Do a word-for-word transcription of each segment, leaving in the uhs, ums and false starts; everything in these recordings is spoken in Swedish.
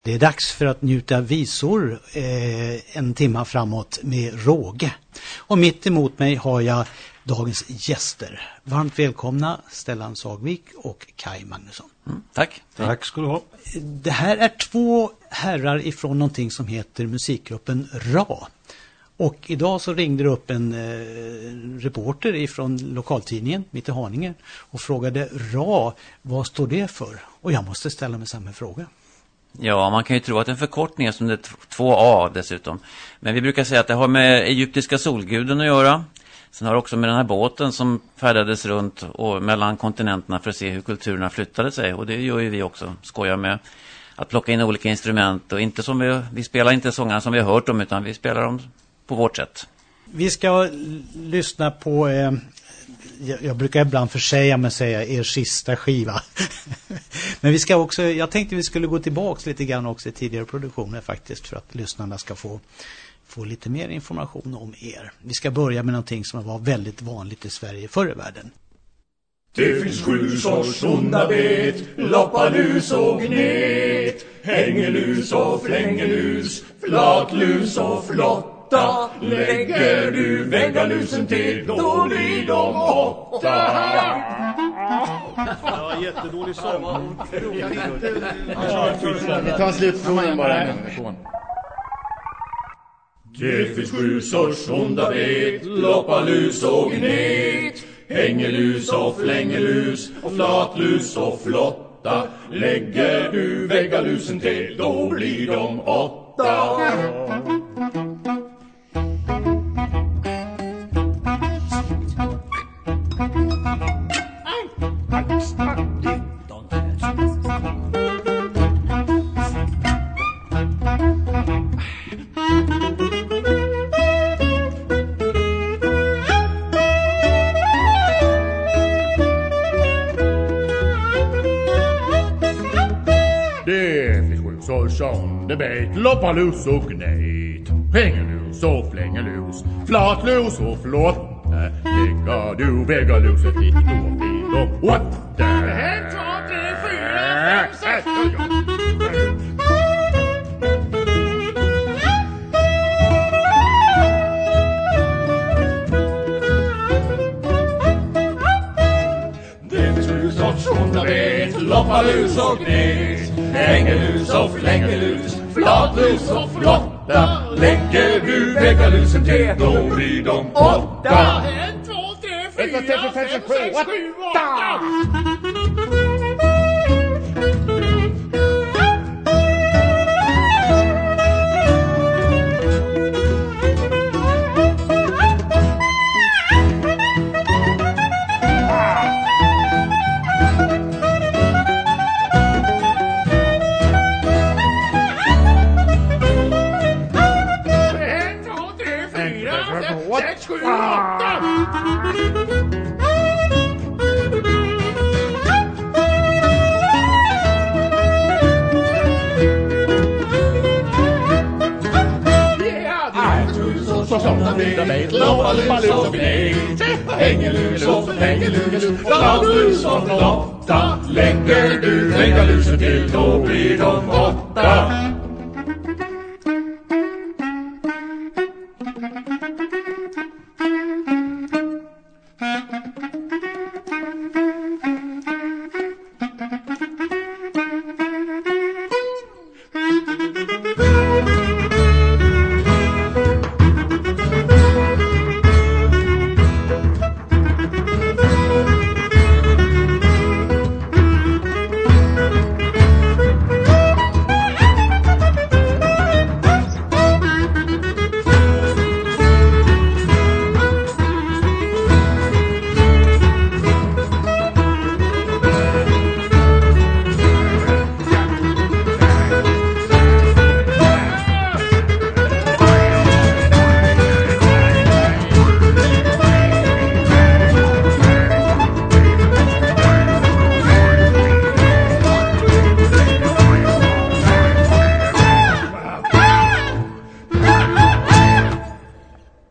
Det är dags för att njuta visor eh, en timma framåt med råge. Och mitt emot mig har jag dagens gäster. Varmt välkomna Stellan Sagvik och Kai Magnusson. Mm, tack. Tack ska du ha. Det här är två herrar ifrån någonting som heter musikgruppen R A. Och idag så ringde det upp en eh, reporter ifrån lokaltidningen Mitt i Haninge och frågade R A, vad står det för? Och jag måste ställa mig samma fråga. Ja, man kan ju tro att det är en förkortning som det är två A dessutom. Men vi brukar säga att det har med egyptiska solguden att göra. Sen har det också med den här båten som färdades runt och mellan kontinenterna för att se hur kulturerna flyttade sig. Och det gör ju vi också, skojar med. Att plocka in olika instrument och inte som vi, vi spelar inte sångerna som vi har hört dem utan vi spelar dem på vårt sätt. Vi ska lyssna på, eh, jag, jag brukar ibland försäga mig säga er sista skiva. Men vi ska också, jag tänkte vi skulle gå tillbaka lite grann också i tidigare produktioner faktiskt för att lyssnarna ska få, få lite mer information om er. Vi ska börja med någonting som var väldigt vanligt i Sverige förr i världen. Det finns sju sorts onda bet, loppalus och gnet, hängelus och flängelus, flatlus och flotta. Lägger du väggalusen till, då blir de åtta. Ja, jättedålig sång. Vi tar en slutfrågan bara. Det finns sju sorts onda bet, loppalus och gnet, hängelus och flängelus, och flatlus och flotta. Lägger du väggalusen till, då blir de åtta. Det bet, loppalus och gnet, hängelus och flängelus, flatlus och flotta. Lägger du väggaluset dit, då blir de åtta. Ett, två, tre, fyra, fem, sex. Det finns sju sorts onda bet, loppalus och gnet, hängelus och flängelus, flatlus och flotta. Lägger du väggalusen till, då blir de åtta. En, två, tre, fyra, fem, sex, sju, åtta. Sex, sju, åtta. Loppalus och gnet, hängelus och flängelus, flatlus och flotta. Lägger du väggalusen till, då blir de åtta.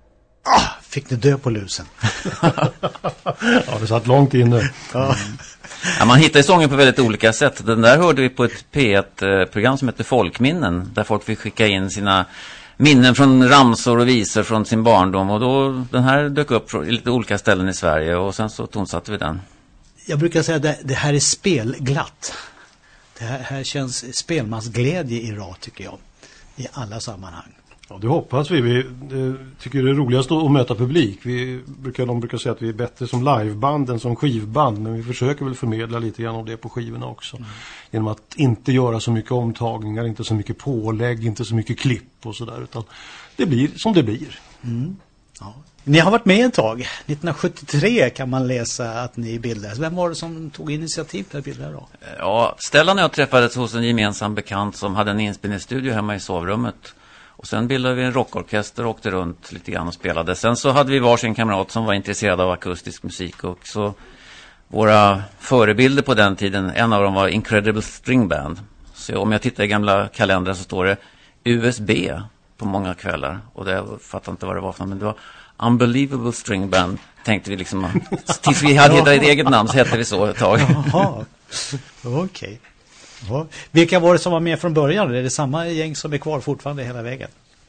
Fick ni dö på lusen? Ja, det satt långt inne. Ja. Ja, man hittar ju sånger på väldigt olika sätt. Den där hörde vi på ett P ett-program som heter Folkminnen. Där folk fick skicka in sina minnen från ramsor och visor från sin barndom. Och då, den här dök upp i lite olika ställen i Sverige. Och sen så tonsatte vi den. Jag brukar säga att det, det här är spelglatt. Det här, här känns spelmansglädje i rad, tycker jag. I alla sammanhang. Ja, det hoppas vi. Vi det, tycker det är roligast att möta publik. Vi brukar, de brukar säga att vi är bättre som liveband än som skivband. Men vi försöker väl förmedla lite grann av det på skivorna också. Mm. Genom att inte göra så mycket omtagningar, inte så mycket pålägg, inte så mycket klipp och sådär. Utan det blir som det blir. Mm. Ja. Ni har varit med ett tag. nittonhundrasjuttiotre kan man läsa att ni bildades. Vem var det som tog initiativ till att bilda då? Ja, Stellan och jag träffades hos en gemensam bekant som hade en inspelningsstudio hemma i sovrummet. Och sen bildade vi en rockorkester och åkte runt lite grann och spelade. Sen så hade vi varsin kamrat som var intresserad av akustisk musik. Och så våra förebilder på den tiden, en av dem var Incredible String Band. Så om jag tittar i gamla kalendrar så står det U S B på många kvällar. Och det, jag fattar inte vad det var för, men det var Unbelievable String Band, tänkte vi liksom. Tills vi hade hittat ett eget namn så hette vi så ett tag. Jaha, okej. Okay. Ja. Vilka var det som var med från början? Är det samma gäng som är kvar fortfarande hela vägen?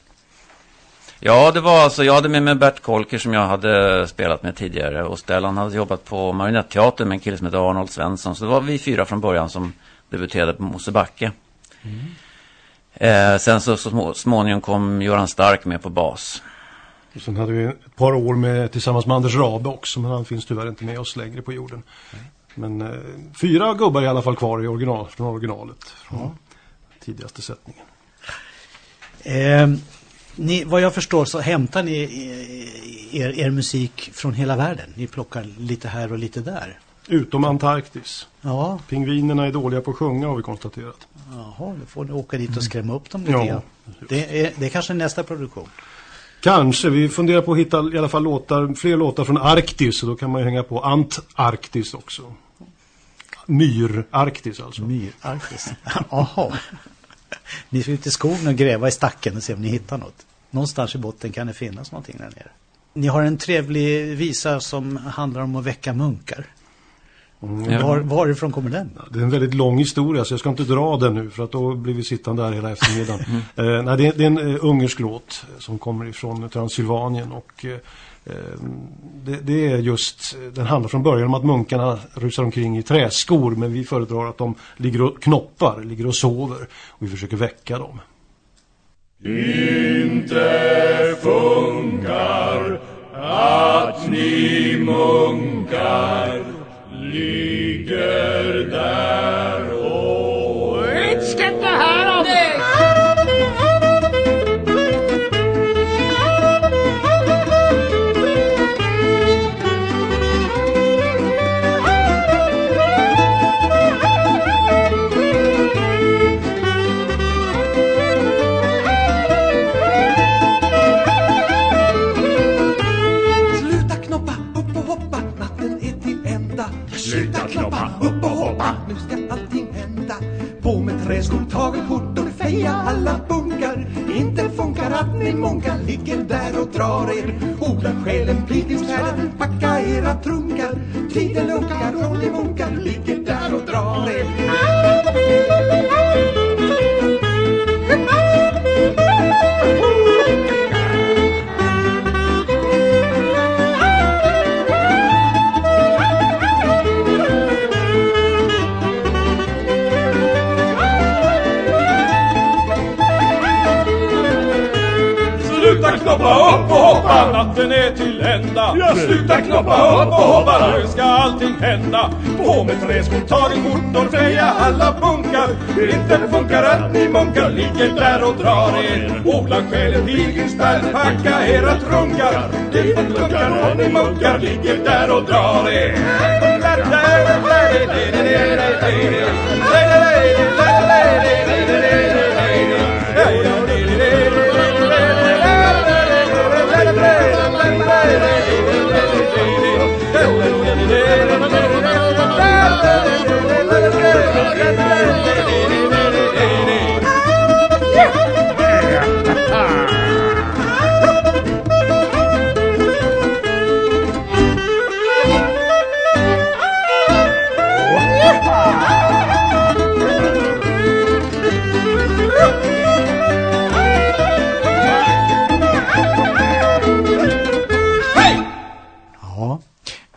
Ja, det var alltså, jag hade med mig Bert Kolker som jag hade spelat med tidigare. Och Stellan hade jobbat på Marionetteatern med en kille som heter Arnold Svensson. Så det var vi fyra från början som debuterade på Mosebacke. Mm. Eh, sen så, så småningom kom Göran Stark med på bas. Och sen hade vi ett par år med, tillsammans med Anders Rabe också, men han finns tyvärr inte med oss längre på jorden. Mm. Men eh, fyra gubbar i alla fall kvar i original, från originalet, från ja. tidigaste sättningen. Eh, ni, vad jag förstår så hämtar ni er, er musik från hela världen. Ni plockar lite här och lite där. Utom Antarktis. Ja. Pingvinerna är dåliga på att sjunga, har vi konstaterat. Jaha, då får ni åka dit och skrämma upp dem lite ja, grann. Det är, det är kanske nästa produktion. Kanske, vi funderar på att hitta i alla fall låtar, fler låtar från Arktis, så då kan man ju hänga på Antarktis också. Myrarktis alltså. Myrarktis. Jaha. Ni ska ut i skogen och gräva i stacken och se om ni hittar något. Någonstans i botten kan det finnas någonting där nere. Ni har en trevlig visa som handlar om att väcka munkar. Mm. Var, varifrån kommer den? Det är en väldigt lång historia, så jag ska inte dra den nu, för att då blir vi sittande där hela eftermiddagen. Mm. Eh, nej, det, är, det är en uh, ungersk låt som kommer ifrån Transylvanien, och uh, det, det är just, den handlar från början om att munkarna rusar omkring i träskor, men vi föredrar att de ligger och knoppar, ligger och sover, och vi försöker väcka dem. Inte funkar att ni munkar ligger där och... Ett skrätt det här om det! Sluta knoppa, upp och hoppa, natten är till ända. Sluta knoppa, upp och hoppa. Nu ska allting hända. På med träskor, tagelkort och feja alla bunkar. Inte funkar att ni munkar ligger där och drar er. Odla själen, pilgrimsfärden, packa era trunkar. Tiden lunkar och ni munkar ligger där och drar er. Sluta knoppa upp och hoppa, natten är till ända. Ja, sluta knoppa upp och hoppa, nu ska allting hända. På med träskor, tagen kort och feja alla bunkar. Inte funkar att ni munkar ligger där och drar er. Odla själen, pilgrimsfärden, packa era trunkar. Tiden lunkar och ni munkar ligger där och drar er.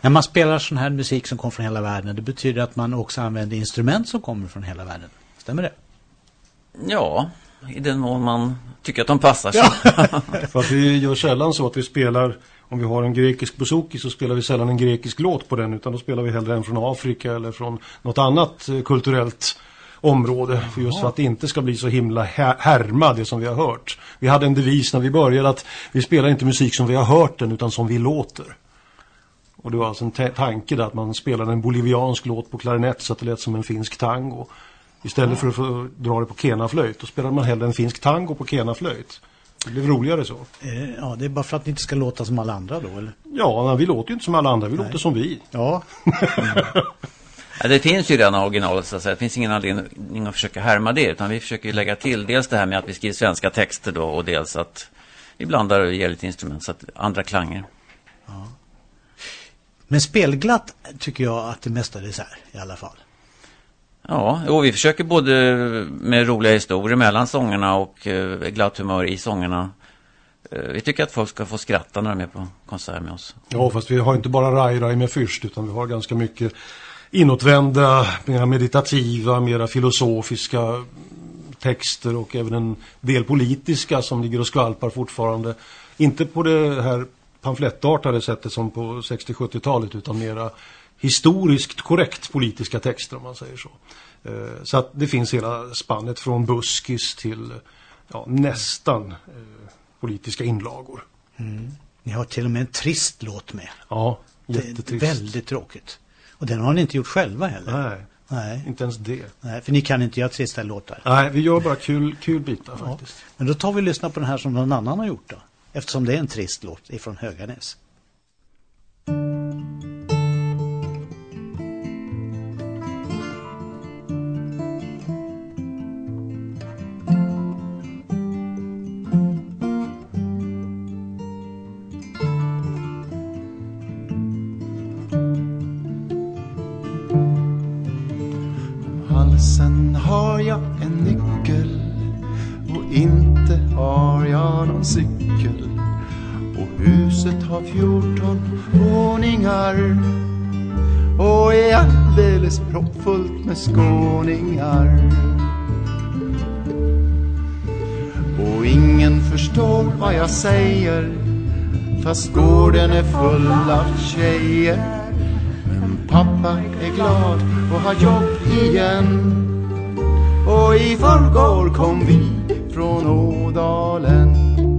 När man spelar sån här musik som kommer från hela världen, det betyder att man också använder instrument som kommer från hela världen. Stämmer det? Ja, i den mån man tycker att de passar sig. Ja. För att vi gör sällan så att vi spelar, om vi har en grekisk bouzouki så spelar vi sällan en grekisk låt på den, utan då spelar vi hellre en från Afrika eller från något annat kulturellt område, för just för att det inte ska bli så himla härma det som vi har hört. Vi hade en devis när vi började att vi spelar inte musik som vi har hört den, utan som vi låter. Och det var alltså en t- tanke där att man spelade en boliviansk låt på klarinett så att det lät som en finsk tango. Istället för att få dra det på kenaflöjt, då spelade man hellre en finsk tango på kenaflöjt. Det blev roligare så. Eh, ja, det är bara för att ni inte ska låta som alla andra då, eller? Ja, men vi låter ju inte som alla andra, vi Nej. låter som vi. Ja. Mm. Ja, det finns ju redan originalet, så att säga. Det finns ingen anledning att försöka härma det, utan vi försöker lägga till dels det här med att vi skriver svenska texter då, och dels att vi blandar och ger lite instrument så att andra klanger. Ja. Men spelglatt tycker jag att det mestadels är i alla fall. Ja, och vi försöker både med roliga historier mellan sångerna och eh, glatt humör i sångerna. Eh, vi tycker att folk ska få skratta när de är på konsert med oss. Ja, fast vi har inte bara raj-raj med fyrst, utan vi har ganska mycket inåtvända, mer meditativa, mer filosofiska texter och även en del politiska som ligger och skvalpar fortfarande. Inte på det här pamflettartade sättet som på sextio-sjuttiotalet, utan mera historiskt korrekt politiska texter, om man säger så. Så att det finns hela spannet från buskis till ja, nästan eh, politiska inlagor. Mm. Ni har till och med en trist låt med. Ja, jättetrist. Det är väldigt tråkigt. Och den har ni inte gjort själva heller. Nej, Nej. inte ens det. Nej, för ni kan inte göra trista låtar. Nej, vi gör bara kul, kul bitar faktiskt. Ja. Men då tar vi och lyssnar på den här som någon annan har gjort då. Eftersom det är en trist låt ifrån Höganäs. Halsen har jag en nyckel och inte har jag någon cykel, och huset har fjorton våningar och är alldeles proppfullt med skåningar, och ingen förstår vad jag säger fast gården är full av tjejer. Pappa är glad och har jobb igen, och i förrgår kom vi från Ådalen.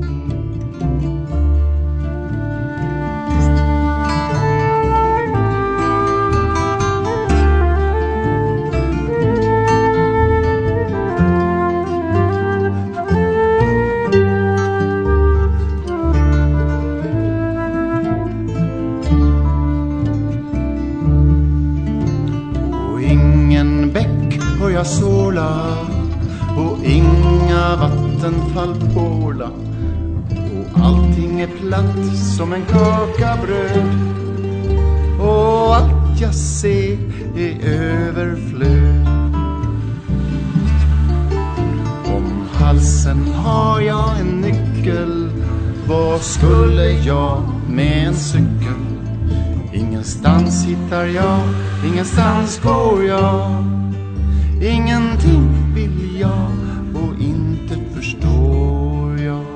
Jag såla och inga vattenfall påla, och allting är platt som en kaka bröd, och allt jag ser är överflöd. Om halsen har jag en nyckel, vad skulle jag med en cykel? Ingenstans hittar jag, ingenstans går jag, ingenting vill jag och inte förstår jag.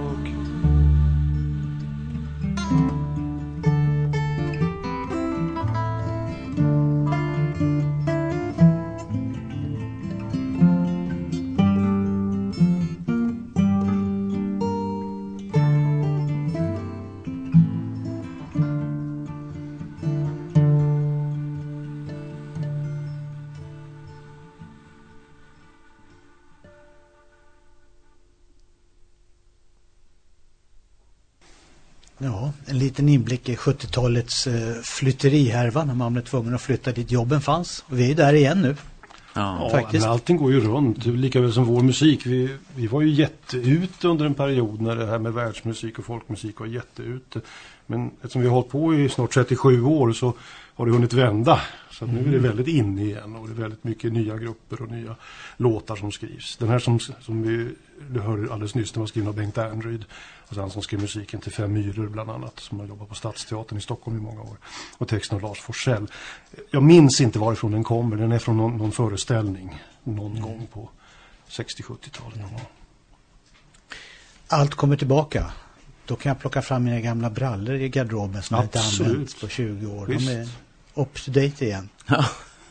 Ja, en liten inblick i sjuttiotalets eh, flytterihärva när man blev tvungen att flytta dit jobben fanns. Och vi är där igen nu. Ja, ja faktiskt. Men allting går ju runt, lika väl som vår musik. Vi, vi var ju jätteute under en period när det här med världsmusik och folkmusik var jätteute. Men eftersom vi har hållit på i snart trettiosju år så har det hunnit vända. Så att nu är det väldigt inne igen och det är väldigt mycket nya grupper och nya låtar som skrivs. Den här som, som vi du hörde alldeles nyss, den var skriven av Bengt Ernryd. Alltså han som skrev musiken till Fem myror bland annat, som har jobbat på Stadsteatern i Stockholm i många år. Och texten av Lars Forssell. Jag minns inte varifrån den kommer, den är från någon, någon föreställning någon mm. gång på sextio-sjuttiotalet. Mm. Allt kommer tillbaka. Då kan jag plocka fram mina gamla brallor i garderoben som jag inte använt på tjugo år. Visst. De är up to date igen. Ja.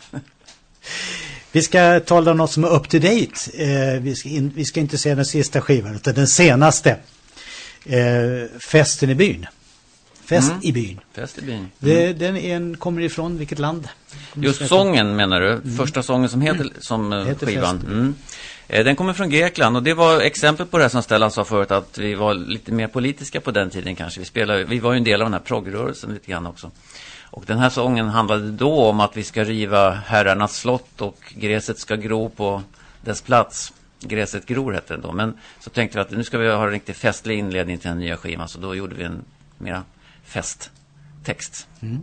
Vi ska tala om något som är up to date. Eh, vi, ska in, vi ska inte se den sista skivan utan den senaste. Eh, festen i byn. Fest mm. i byn. Fest i byn. Mm. Det, den är en, kommer ifrån vilket land? Kommer Just sången menar du? Mm. Första sången som heter, som heter skivan. Mm. Den kommer från Grekland och det var exempel på det som Stellan sa förut, att vi var lite mer politiska på den tiden kanske. Vi, spelade, vi var ju en del av den här proggrörelsen lite grann också. Och den här sången handlade då om att vi ska riva herrarnas slott och gräset ska gro på dess plats. Gräset gror hette det då. Men så tänkte vi att nu ska vi ha en riktigt festlig inledning till den nya skivan. Så då gjorde vi en mera festtext. Mm.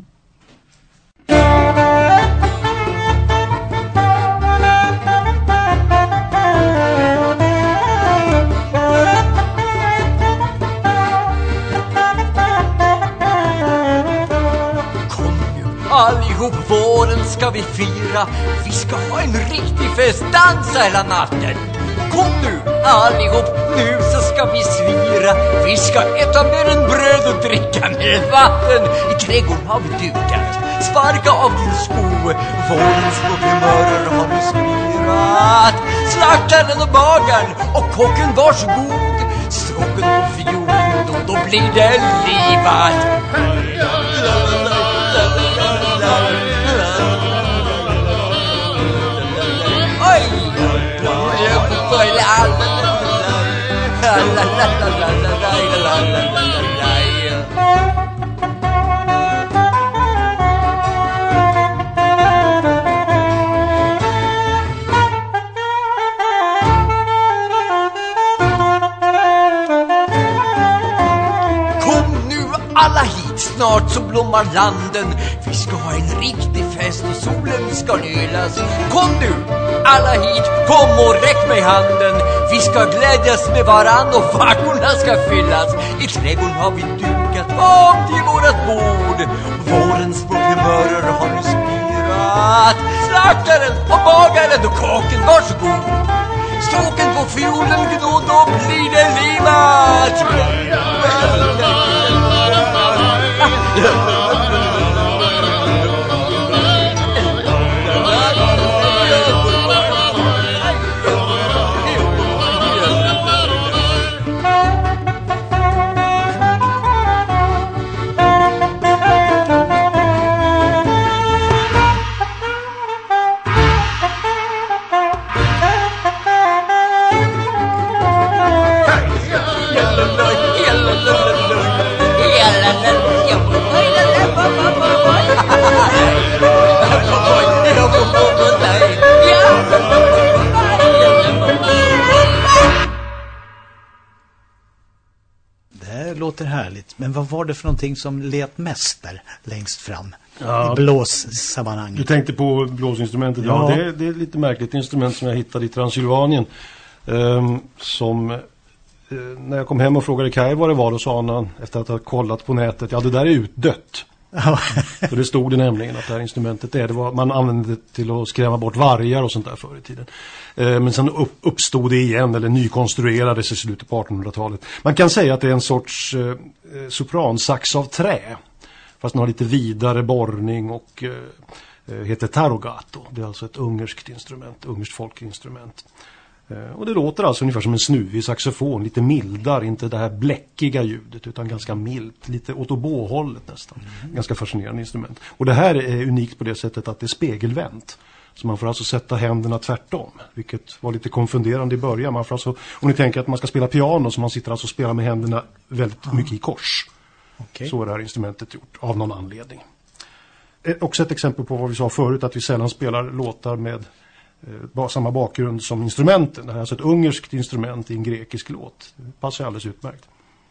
Allihop, våren ska vi fira. Vi ska ha en riktig fest, dansa hela natten. Kom nu, allihop, nu så ska vi svira. Vi ska äta mer än bröd och dricka mer än vatten. I trädgården har vi dukat, sparka av din sko. Vårens humörer har du spirat. Slaktaren och bagaren och kocken varsågod. Stråken och fiolen, då, då blir det livat. Alla hit, snart så blommar landen. Vi ska ha en riktig fest och solen ska nylas. Kom nu, alla hit, kom och räck mig handen. Vi ska glädjas med varann och vagnorna ska fyllas. I trädgården har vi dukat om till vårat bord. Vårens humörer har nu spirat. Slaktaren och bagaren och kocken, varsågod. Stråken på fiolen, då, då blir det livat. Låter härligt. Men vad var det för någonting som let mest där längst fram? Ja, i blåssammanhanget. Du tänkte på blåsinstrumentet. Ja, ja det, det är ett lite märkligt instrument som jag hittade i Transylvanien. Um, som uh, när jag kom hem och frågade Kaj vad det var, då sa han efter att ha kollat på nätet, ja det där är utdött. För det stod det nämligen att det här instrumentet är, det var, man använde det till att skrämma bort vargar och sånt där förr i tiden. Eh, men sen upp, uppstod det igen, eller nykonstruerades i slutet på artonhundratalet. Man kan säga att det är en sorts eh, sopransax av trä. Fast den har lite vidare borrning och eh, heter tarogato. Det är alltså ett ungerskt instrument, ungerskt folkinstrument. Och det låter alltså ungefär som en snuvig saxofon, lite mildare, inte det här bläckiga ljudet utan ganska milt, lite åt oboehållet nästan. Mm. Ganska fascinerande instrument. Och det här är unikt på det sättet att det är spegelvänt. Så man får alltså sätta händerna tvärtom, vilket var lite konfunderande i början. Man får alltså, om ni tänker att man ska spela piano så man sitter alltså och spelar med händerna väldigt mm. mycket i kors. Okay. Så är det här instrumentet gjort av någon anledning. Också ett exempel på vad vi sa förut, att vi sällan spelar låtar med Eh, samma bakgrund som instrumenten. Det här är alltså ett ungerskt instrument i en grekisk låt. Det passar alldeles utmärkt.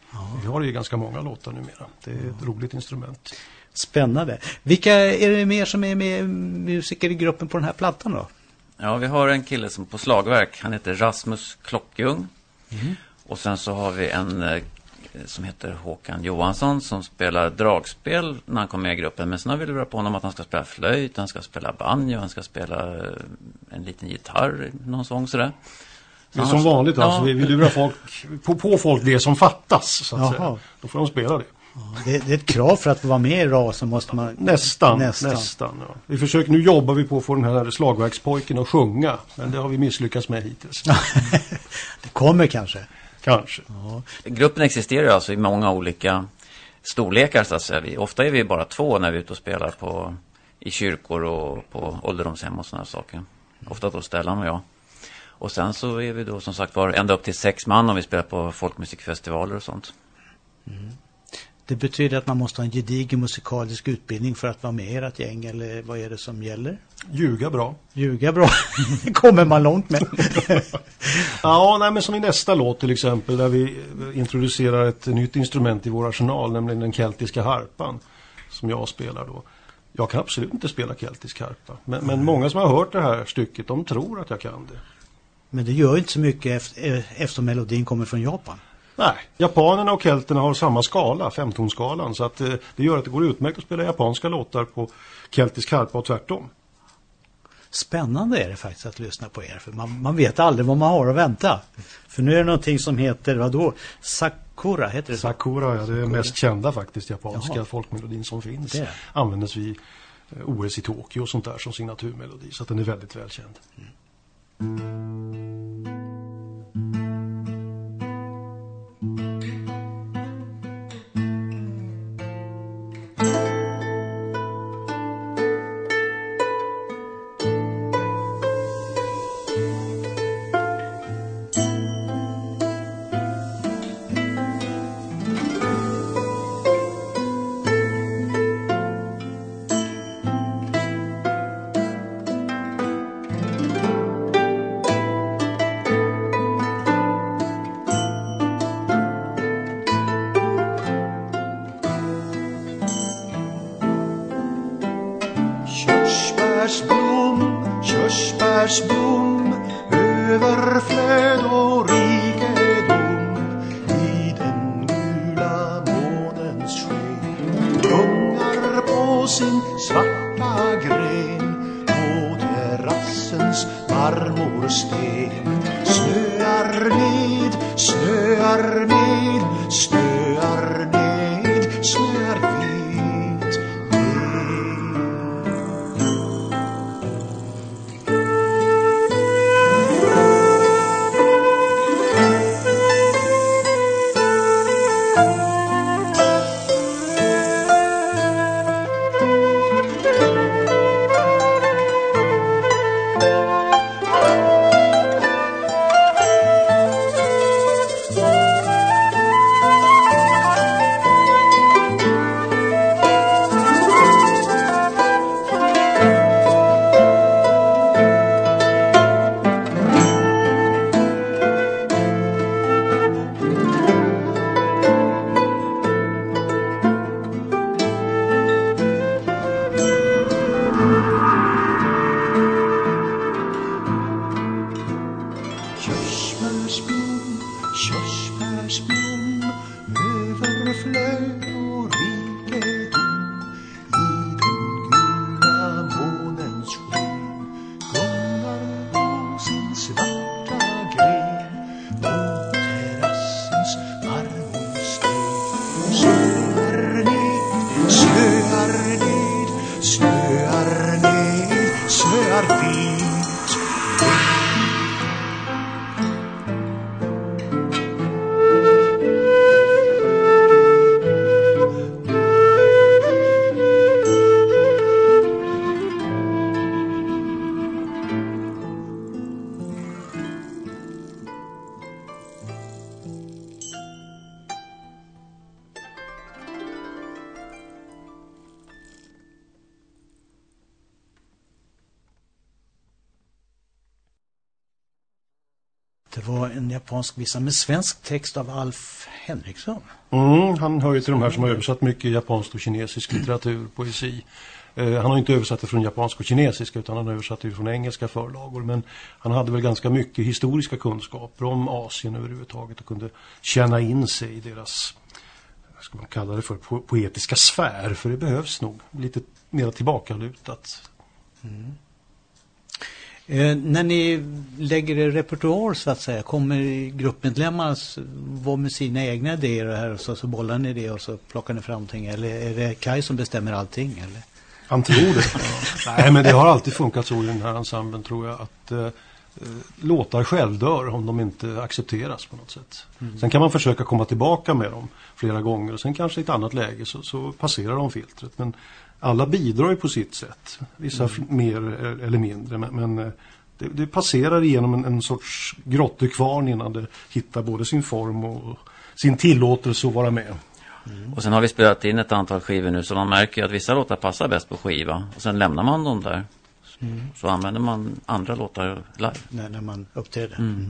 Ja. Vi har ju ganska många låtar numera. Det är ett ja. roligt instrument. Spännande. Vilka är det mer som är med musiker i gruppen på den här plattan då? Ja, vi har en kille som på slagverk. Han heter Rasmus Klockjung. Mm. Och sen så har vi en eh, som heter Håkan Johansson som spelar dragspel när han kommer med i gruppen. Men sen har vi lurat på honom att han ska spela flöjt, han ska spela banjo, han ska spela eh, en liten gitarr, någon sång sådär. Så det är som har... vanligt alltså. Ja. Vi, vi lurar folk, på, på folk det som fattas så att Jaha. säga. Då får de spela det. Det, det är ett krav för att vara med i R A S, så måste man... Nästan, nästan. nästan ja. Vi försöker, nu jobbar vi på att få den här slagverkspojken att sjunga. Men det har vi misslyckats med hittills. Det kommer kanske. Kanske. Ja. Gruppen existerar alltså i många olika storlekar så att säga. Vi, ofta är vi bara två när vi är ute och spelar på, i kyrkor och på ålderdomshem och sådana saker. Ofta då Stellan och jag. Och sen så är vi då som sagt var ända upp till sex man om vi spelar på folkmusikfestivaler och sånt. Mm. Det betyder att man måste ha en gedigen musikalisk utbildning för att vara med i ert gäng, eller vad är det som gäller? Ljuga bra. Ljuga bra. Det kommer man långt med. Ja, nej, men som i nästa låt till exempel där vi introducerar ett nytt instrument i vår arsenal, nämligen den keltiska harpan som jag spelar då. Jag kan absolut inte spela keltisk harpa, men, men många som har hört det här stycket, de tror att jag kan det. Men det gör inte så mycket efter, eftersom melodin kommer från Japan. Nej, japanerna och kelterna har samma skala, femtonskalan, så att eh, det gör att det går utmärkt att spela japanska låtar på keltisk harpa och tvärtom. Spännande är det faktiskt att lyssna på er, för man, man vet aldrig vad man har att vänta. För nu är det någonting som heter, vadå? Sakura heter det så? Sakura, ja, det är mest kända faktiskt japanska Jaha. folkmelodin som finns. Det användes vid eh, O S i Tokyo och sånt där som signaturmelodi, så att den är väldigt välkänd. Mm. Körsbärsblom, körsbärsblom, överflöd och rikedom. I den gula månens sken gungar på sin svarta gren. På terrassens marmorsten snöar ned, snöar ned, snöar ned, snöar vid. Körsbärsblom, körsbärsblom, överflöd och rikedom. I den gula månens sken gungar på sin svarta gren. På terrassens marmorsten snöar ned, snöar ned, snöar ned, snöar vid. Det var en japansk visa med svensk text av Alf Henriksson. Mm, han hör ju till de här som har översatt mycket japansk och kinesisk litteratur, poesi. Eh, han har inte översatt det från japansk och kinesiska utan han har översatt det från engelska förlagor. Men han hade väl ganska mycket historiska kunskaper om Asien överhuvudtaget och kunde känna in sig i deras, vad ska man kalla det för, po- poetiska sfär. För det behövs nog lite mer tillbakalutat. Mm. Eh, när ni lägger er repertoar så att säga, kommer gruppmedlemmarna vara med sina egna idéer här och så, så bollar ni det och så plockar ni fram någonting, eller är det Kai som bestämmer allting eller? Han tror det. Ja. Nej, men det har alltid funkat så i den här ensemblen, tror jag, att eh, låtar självdör om de inte accepteras på något sätt. Mm. Sen kan man försöka komma tillbaka med dem flera gånger och sen kanske i ett annat läge så, så passerar de filtret. Men alla bidrar ju på sitt sätt. Vissa mm. mer eller mindre, men, men det, det passerar igenom en, en sorts grottekvarn innan det hittar både sin form och sin tillåtelse att vara med. Mm. Och sen har vi spelat in ett antal skivor nu så man märker att vissa låtar passar bäst på skiva. Och sen lämnar man dem där. Mm. Så använder man andra låtar live. När, när man uppträder. Mm.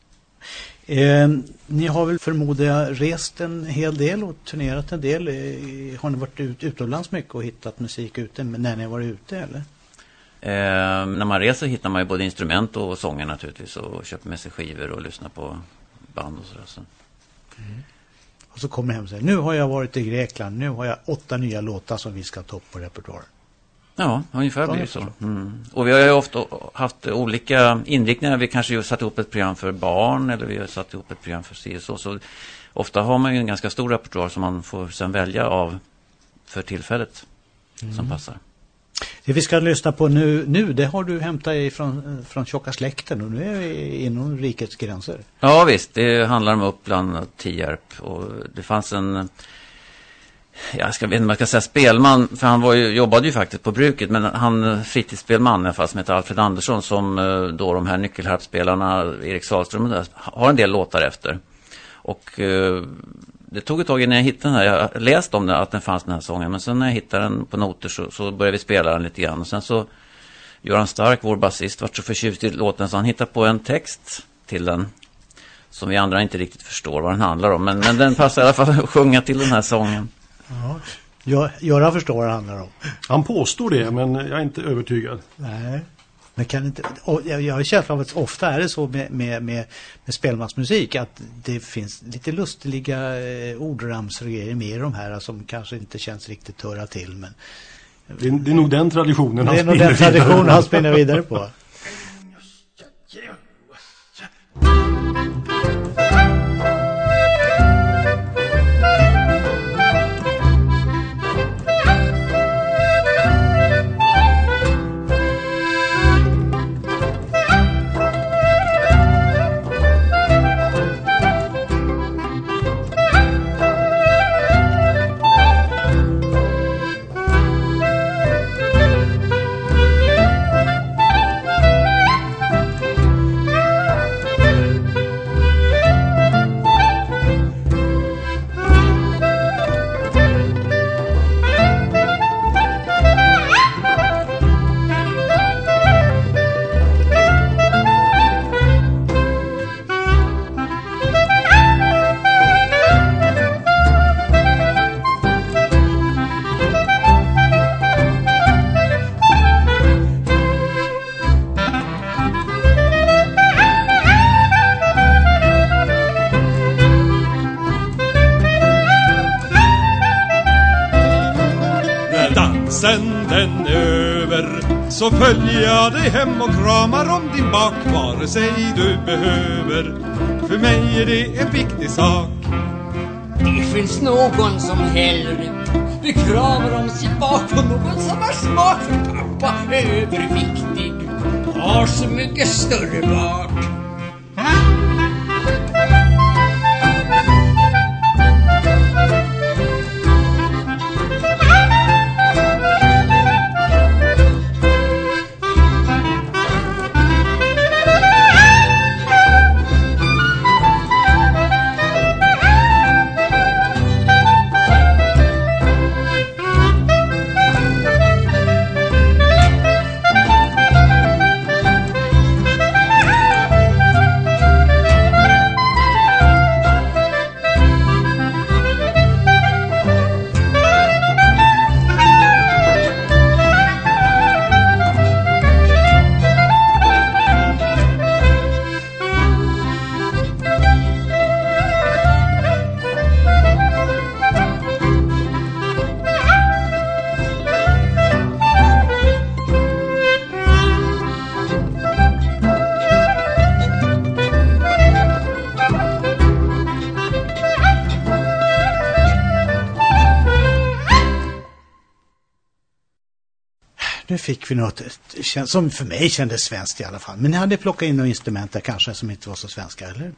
Eh, ni har väl förmodligen rest en hel del och turnerat en del. Eh, har ni varit ut, utomlands mycket och hittat musik ute när ni har varit ute eller? Eh, när man reser hittar man ju både instrument och sånger naturligtvis. Och köper med sig skivor och lyssnar på band och sådär. Så. Mm. Och så kommer hem och säger, nu har jag varit i Grekland, nu har jag åtta nya låtar som vi ska ta upp på repertoaren. Ja, ungefär blir det så. Mm. Och vi har ju ofta haft olika inriktningar. Vi kanske ju satt ihop ett program för barn eller vi har satt ihop ett program för C S O. Så ofta har man ju en ganska stor repertoar som man får sen välja av för tillfället mm. som passar. Det vi ska lyssna på nu, nu det har du hämtat ifrån, från Tjocka släkten och nu är vi inom rikets gränser. Ja visst, det handlar om Uppland och Tierp och det fanns en, jag ska vet inte om jag ska säga spelman, för han var ju, jobbade ju faktiskt på bruket, men han fritidsspelman i alla fall som heter Alfred Andersson som då de här nyckelharpspelarna Erik Sahlström där, har en del låtar efter. Och eh, det tog ett tag innan jag hittade den här. Jag läste om det, att den fanns den här sången. Men sen när jag hittade den på noter så, så började vi spela den lite grann. Och sen så Göran Stark, vår basist, var så förtjust i låten så han hittade på en text till den. Som vi andra inte riktigt förstår vad den handlar om. Men, men den passar i alla fall att sjunga till den här sången. Ja, jag, Göran förstår vad det handlar om. Han påstår det, men jag är inte övertygad. Nej. Men kan inte, jag, jag har känslan av att ofta är det så med, med, med, med spelmansmusik att det finns lite lustiga eh, ordramsregler med i de här som kanske inte känns riktigt höra till. Men det, är, det är nog den traditionen han spinner vidare. Det är nog den traditionen han spinner vidare på. Den över så följer jag dig hem och kramar om din bak vare sig du behöver. För mig är det en viktig sak. Det finns någon som hellre vi kramar om sin bak och någon som har smak för pappa överviktig har så mycket större bak. nu fick vi något som för mig kändes svenskt i alla fall. Men ni hade plockat in några instrument där kanske som inte var så svenska, eller?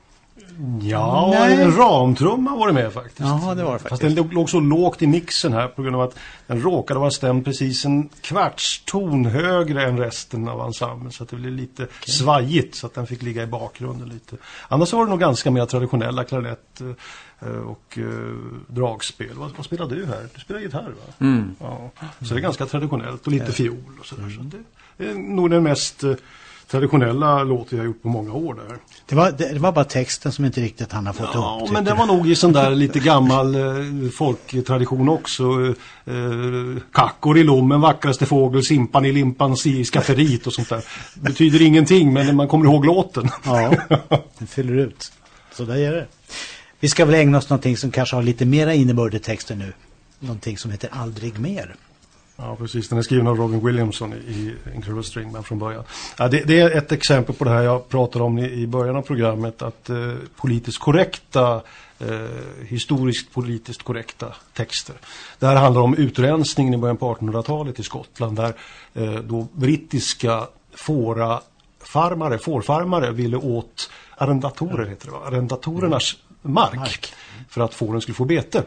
Ja, Nej. en ramtrumma var det med faktiskt. Ja, det var det faktiskt. Fast den låg, låg så lågt i mixen här på grund av att den råkade vara stämd precis en kvartston högre än resten av ensemblen. Så att det blev lite okay. svajigt så att den fick ligga i bakgrunden lite. Annars var det nog ganska mer traditionella klarinett och uh, dragspel. Vad, vad spelar du här? Du spelar gitarr, va? Mm. Ja. Så det är ganska traditionellt och lite ja. fiol och sådär. Mm. Så det, det är nog den mest uh, traditionella låt jag har gjort på många år där. Det var, det, det var bara texten som inte riktigt han har fått ja, upp. Men det var nog i sån där lite gammal uh, folktradition också. Uh, uh, kackor i lommen, vackraste fågel, simpan i limpan, i skafferiet och sånt där. Betyder ingenting, men man kommer ihåg låten. Ja, den fyller ut. Så där är det. Vi ska väl ägna oss någonting som kanske har lite mera innebörd i texten nu. Någonting som heter Aldrig mer. Ja, precis. Den är skriven av Robin Williamson i Incredible Stringman från början. Ja, det, det är ett exempel på det här jag pratade om i, i början av programmet. Att eh, politiskt korrekta, eh, historiskt politiskt korrekta texter. Det här handlar om utrensningen i början på artonhundratalet i Skottland. Där eh, då brittiska fåra farmare, fårfarmare ville åt arrendatorer, heter det va? Arrendatorernas mark, mark för att fåren skulle få bete.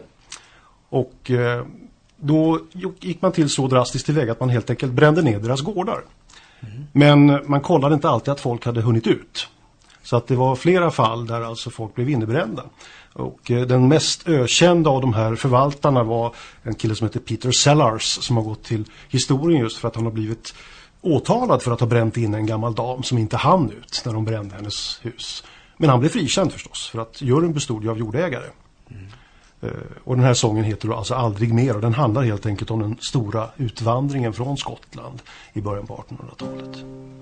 Och eh, då gick man till så drastiskt tillväga att man helt enkelt brände ner deras gårdar. Mm. Men man kollade inte alltid att folk hade hunnit ut. Så att det var flera fall där alltså folk blev innebrända. Och eh, den mest ökända av de här förvaltarna var en kille som heter Peter Sellars som har gått till historien just för att han har blivit åtalad för att ha bränt in en gammal dam som inte hann ut när de brände hennes hus. Men han blev frikänd förstås för att juryn bestod ju av jordägare. Mm. Uh, och den här sången heter då alltså Aldrig mer och den handlar helt enkelt om den stora utvandringen från Skottland i början på artonhundratalet.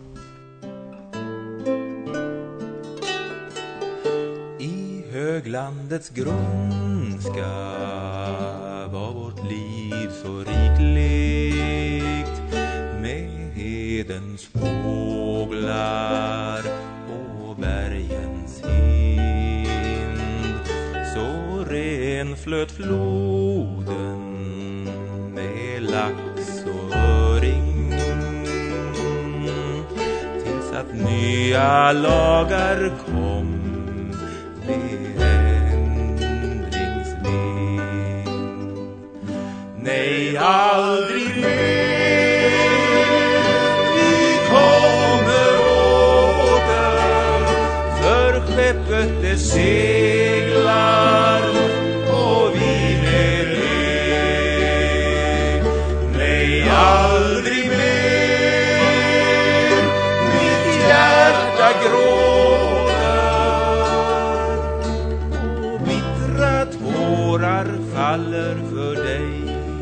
I höglandets grönska var vårt liv så rikligt med hedens fåglar och bergens hind. Så ren flöt floden med lax och öring tills att nya lagar kom med ändringsvind. Nej, aldrig mer vi kommer åter, för skeppet det seglar och vi med det. Nej, aldrig mer mitt hjärta gråter och bittra tårar faller för dig.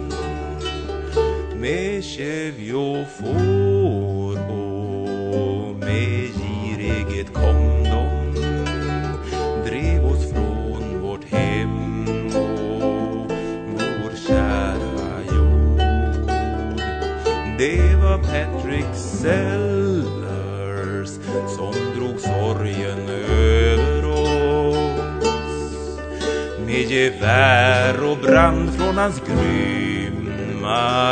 Med kävj och får och med giriget kom de, drev oss från vårt hem och vår kära jord. Det var Patrick Sellars som drog sorgen över oss med gevär och brand från hans grymma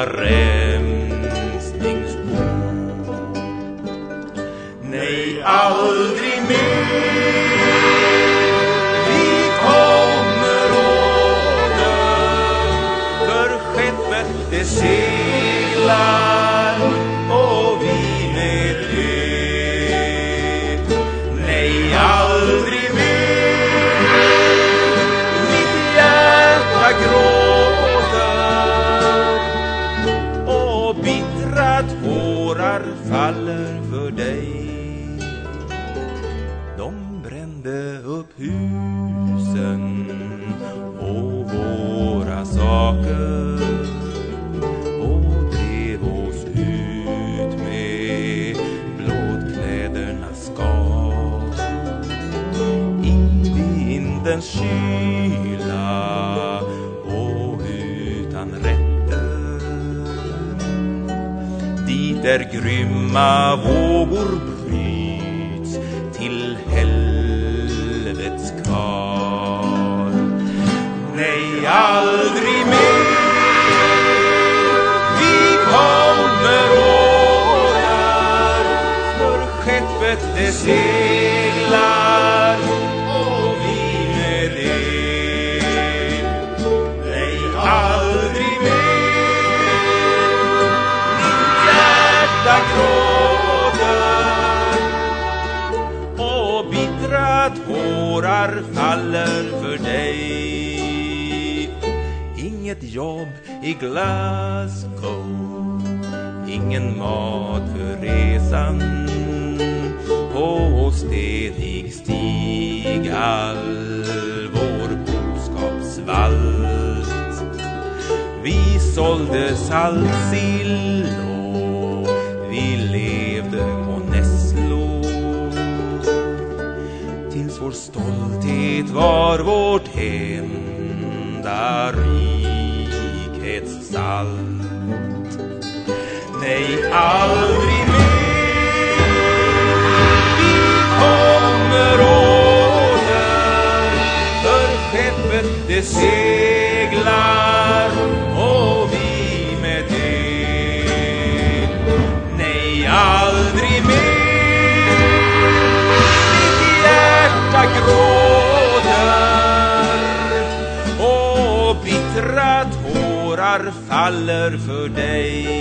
rensningsbord. Nej, aldrig mer vi kommer åter, för skeppet det seglar och vi med det. Nej, aldrig mer mitt hjärta gråter och bittra tårar faller för dig. De brände upp husen och våra saker och drev oss ut med blåtklädernas skal. I vindens kyla och utan rätter, dit där grymma vågor bryts till helvets kar. Nej, aldrig mer vi kommer åt, seglar och vi med det. Nej, aldrig mer. Mitt hjärta gråter och bittra tårar faller för dig. Inget jobb i Glasgow, ingen mat för resan, på stedig stig all vår boskap svalt. Vi sålde saltsill och vi levde på nässlor, tills vår stolthet var vårt enda rikhetssalt. Nej, aldrig mer vi kommer åter, för skeppet det seglar och vi med det. Nej, aldrig mer mitt hjärta gråter och bittra tårar faller för dig.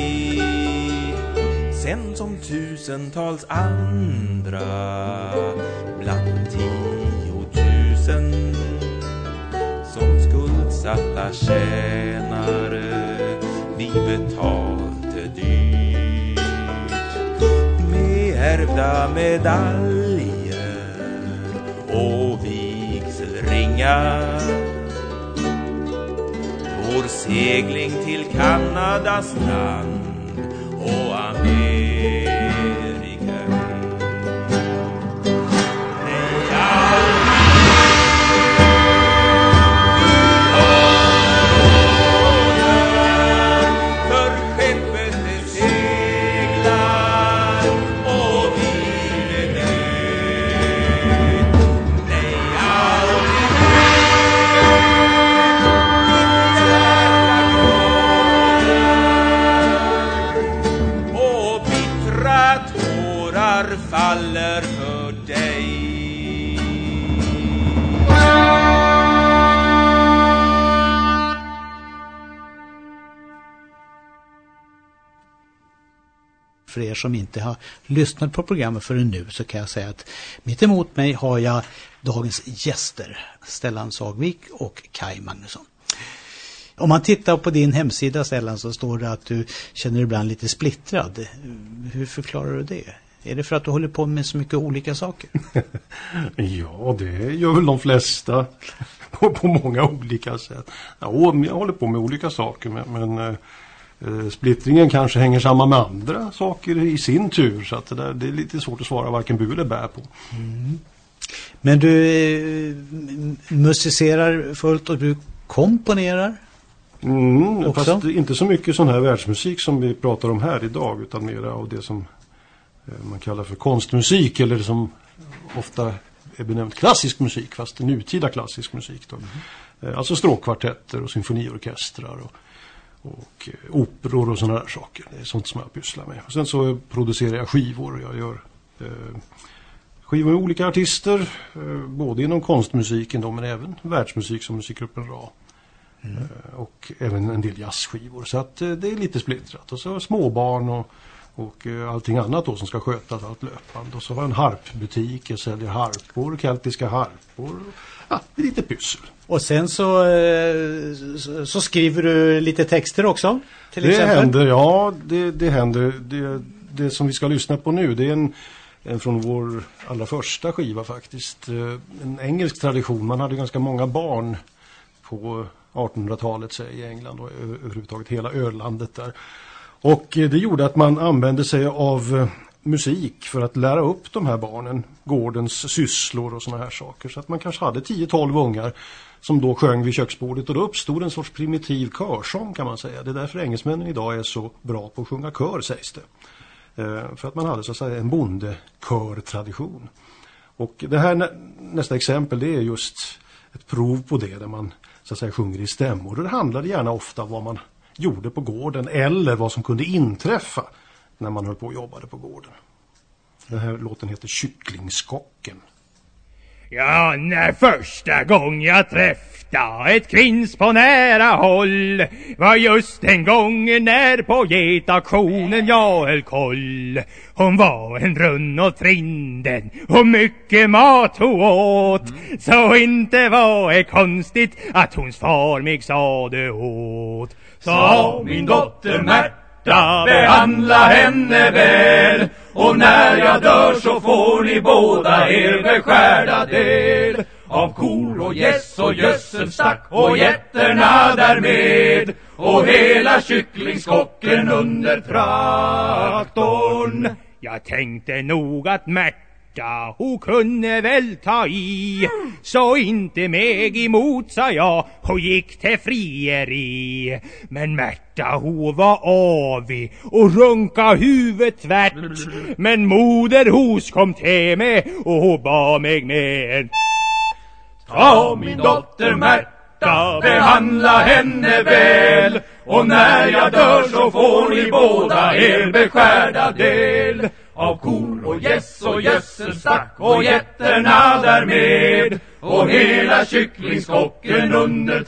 Sen som tusentals andra bland tiotusen som skuldsatta tjänare vi betalte dyrt med ärvda medaljer och vigselringar. Vår segling till Kanadas strand och Amerika. Nej, aldrig för skeppet det seglar och vi med det. Nej, aldrig faller för dig. För er som inte har lyssnat på programmet förrän nu så kan jag säga att mitt emot mig har jag dagens gäster, Stellan Sagvik och Kaj Magnusson. Om man tittar på din hemsida, Stellan, så står det att du känner dig ibland lite splittrad. Hur förklarar du det? Är det för att du håller på med så mycket olika saker? Ja, det gör väl de flesta på, på många olika sätt. Ja, jag håller på med olika saker, men, men eh, splittringen kanske hänger samman med andra saker i sin tur. Så att det, där, det är lite svårt att svara varken bu eller bär på. Mm. Men du eh, musicerar fullt och du komponerar? Mm, fast inte så mycket sån här världsmusik som vi pratar om här idag, utan mer av det som man kallar för konstmusik, eller som ofta är benämnt klassisk musik, fast nutida klassisk musik då. Mm. Alltså stråkkvartetter och symfoniorkestrar och, och operor och sådana där saker. Det är sånt som jag pysslar med. Och sen så producerar jag skivor och jag gör eh, skivor med olika artister, eh, både inom konstmusiken då, men även världsmusik som musikgruppen R A. Mm. Eh, och även en del jazzskivor. Så att eh, det är lite splittrat. Och så småbarn och Och uh, allting annat då som ska skötas allt löpande. Och så har jag en harpbutik, jag säljer harpor, keltiska harpor. Ja, det är lite pyssel. Och sen så, så, så skriver du lite texter också, till det exempel? Händer, ja, det, det händer. Det, det som vi ska lyssna på nu, det är en, en från vår allra första skiva faktiskt. En engelsk tradition. Man hade ganska många barn på artonhundratalet säg, i England och överhuvudtaget hela ölandet där. Och det gjorde att man använde sig av musik för att lära upp de här barnen gårdens sysslor och såna här saker. Så att man kanske hade tio tolv ungar som då sjöng vid köksbordet, och då uppstod en sorts primitiv körsång kan man säga. Det är därför engelsmännen idag är så bra på att sjunga kör, sägs det. För att man hade så att säga en bondekörtradition. Och det här nä- nästa exempel, det är just ett prov på det, där man så att säga sjunger i stämmor. Och det handlade gärna ofta om vad man gjorde på gården eller vad som kunde inträffa när man höll på och jobbade på gården. Den här låten heter Kycklingskocken. Ja, när första gången jag träffade ett kvinns på nära håll var just den gången när på getaktionen jag höll koll. Hon var en rund och trinden och mycket mat hon åt. Mm. Så inte var det konstigt att hons far mig sade åt. Sa min dotter Märta, behandla henne väl, och när jag dör så får ni båda er beskärda del av kor och gäss och gödselstack och getterna därmed, och hela kycklingskocken under traktorn. Jag tänkte nog att Märta, hon kunde väl ta i, så inte mig emot, sa jag, och gick till frieri. Men Märta, hon var avig och runka huvudet tvärt. Men moder hos kom till mig och hon bad mig med en: ta min dotter Märta, behandla henne väl, och när jag dör så får ni båda er beskärda del av kor och gäss och gödselstack och getterna därmed, och hela kycklingskocken under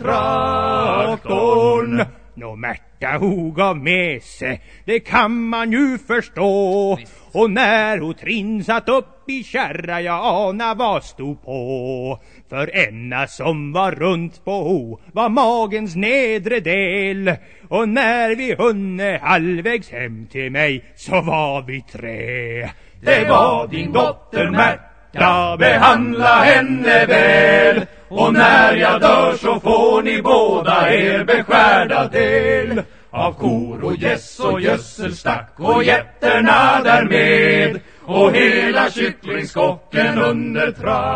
traktorn. Nå Märta hon gav med sig, det kan man ju förstå. Och när hon trinsat upp i kärra, jag ana vad stod på. För ena som var runt på ho var magens nedre del. Och när vi hunne halvvägs hem till mig så var vi tre. Det var din dotter Märta, behandla henne väl, och när jag dör så får ni båda er beskärda del av kor och gäss och gödselstack och getterna därmed, och hela kycklingskocken under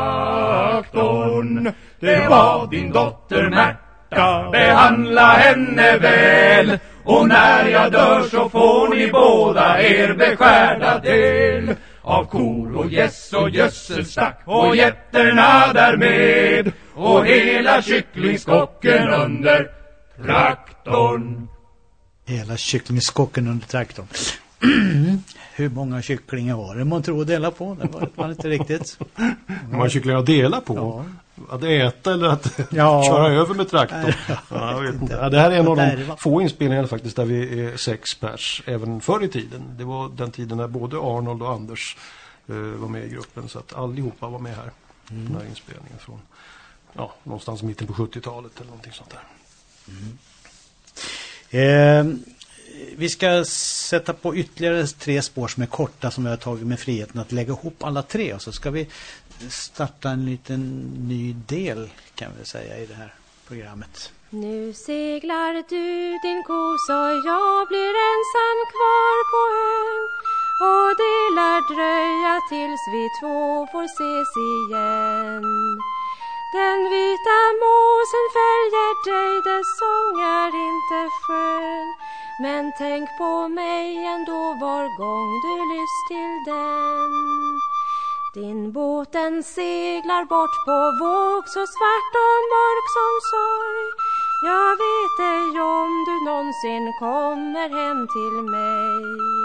traktorn. Det var din dotter Märta, behandla henne väl, och när jag dör så får ni båda er beskärda del av kor och gäss och gödselstack och getterna därmed, och hela kycklingskocken under traktorn. Hela kycklingskocken under traktorn. Hur många kycklingar var det man tror att dela på? Det var, var inte riktigt. Hur många kycklingar att dela på? Ja. Att äta eller att ja. köra över med traktorn? Ja, jag vet inte. Ja, det här är en av de få inspelningarna faktiskt där vi är sex pers, även förr i tiden. Det var den tiden när både Arnold och Anders uh, var med i gruppen, så att allihopa var med här. Mm. Den här inspelningen från ja, någonstans mitten på sjuttiotalet eller någonting sånt där. Mm. Eh, vi ska sätta på ytterligare tre spår som är korta, som vi har tagit med friheten att lägga ihop alla tre, och så ska vi starta en liten ny del, kan vi säga, i det här programmet. Nu seglar du din kos och jag blir ensam kvar på ön, och det lär dröja tills vi två får ses igen. Den vita måsen följer dig, dess sång är inte skön, men tänk på mig ändå var gång du lyst till den. Din båten seglar bort på våg så svart och mörk som sorg. Jag vet ej om du någonsin kommer hem till mig,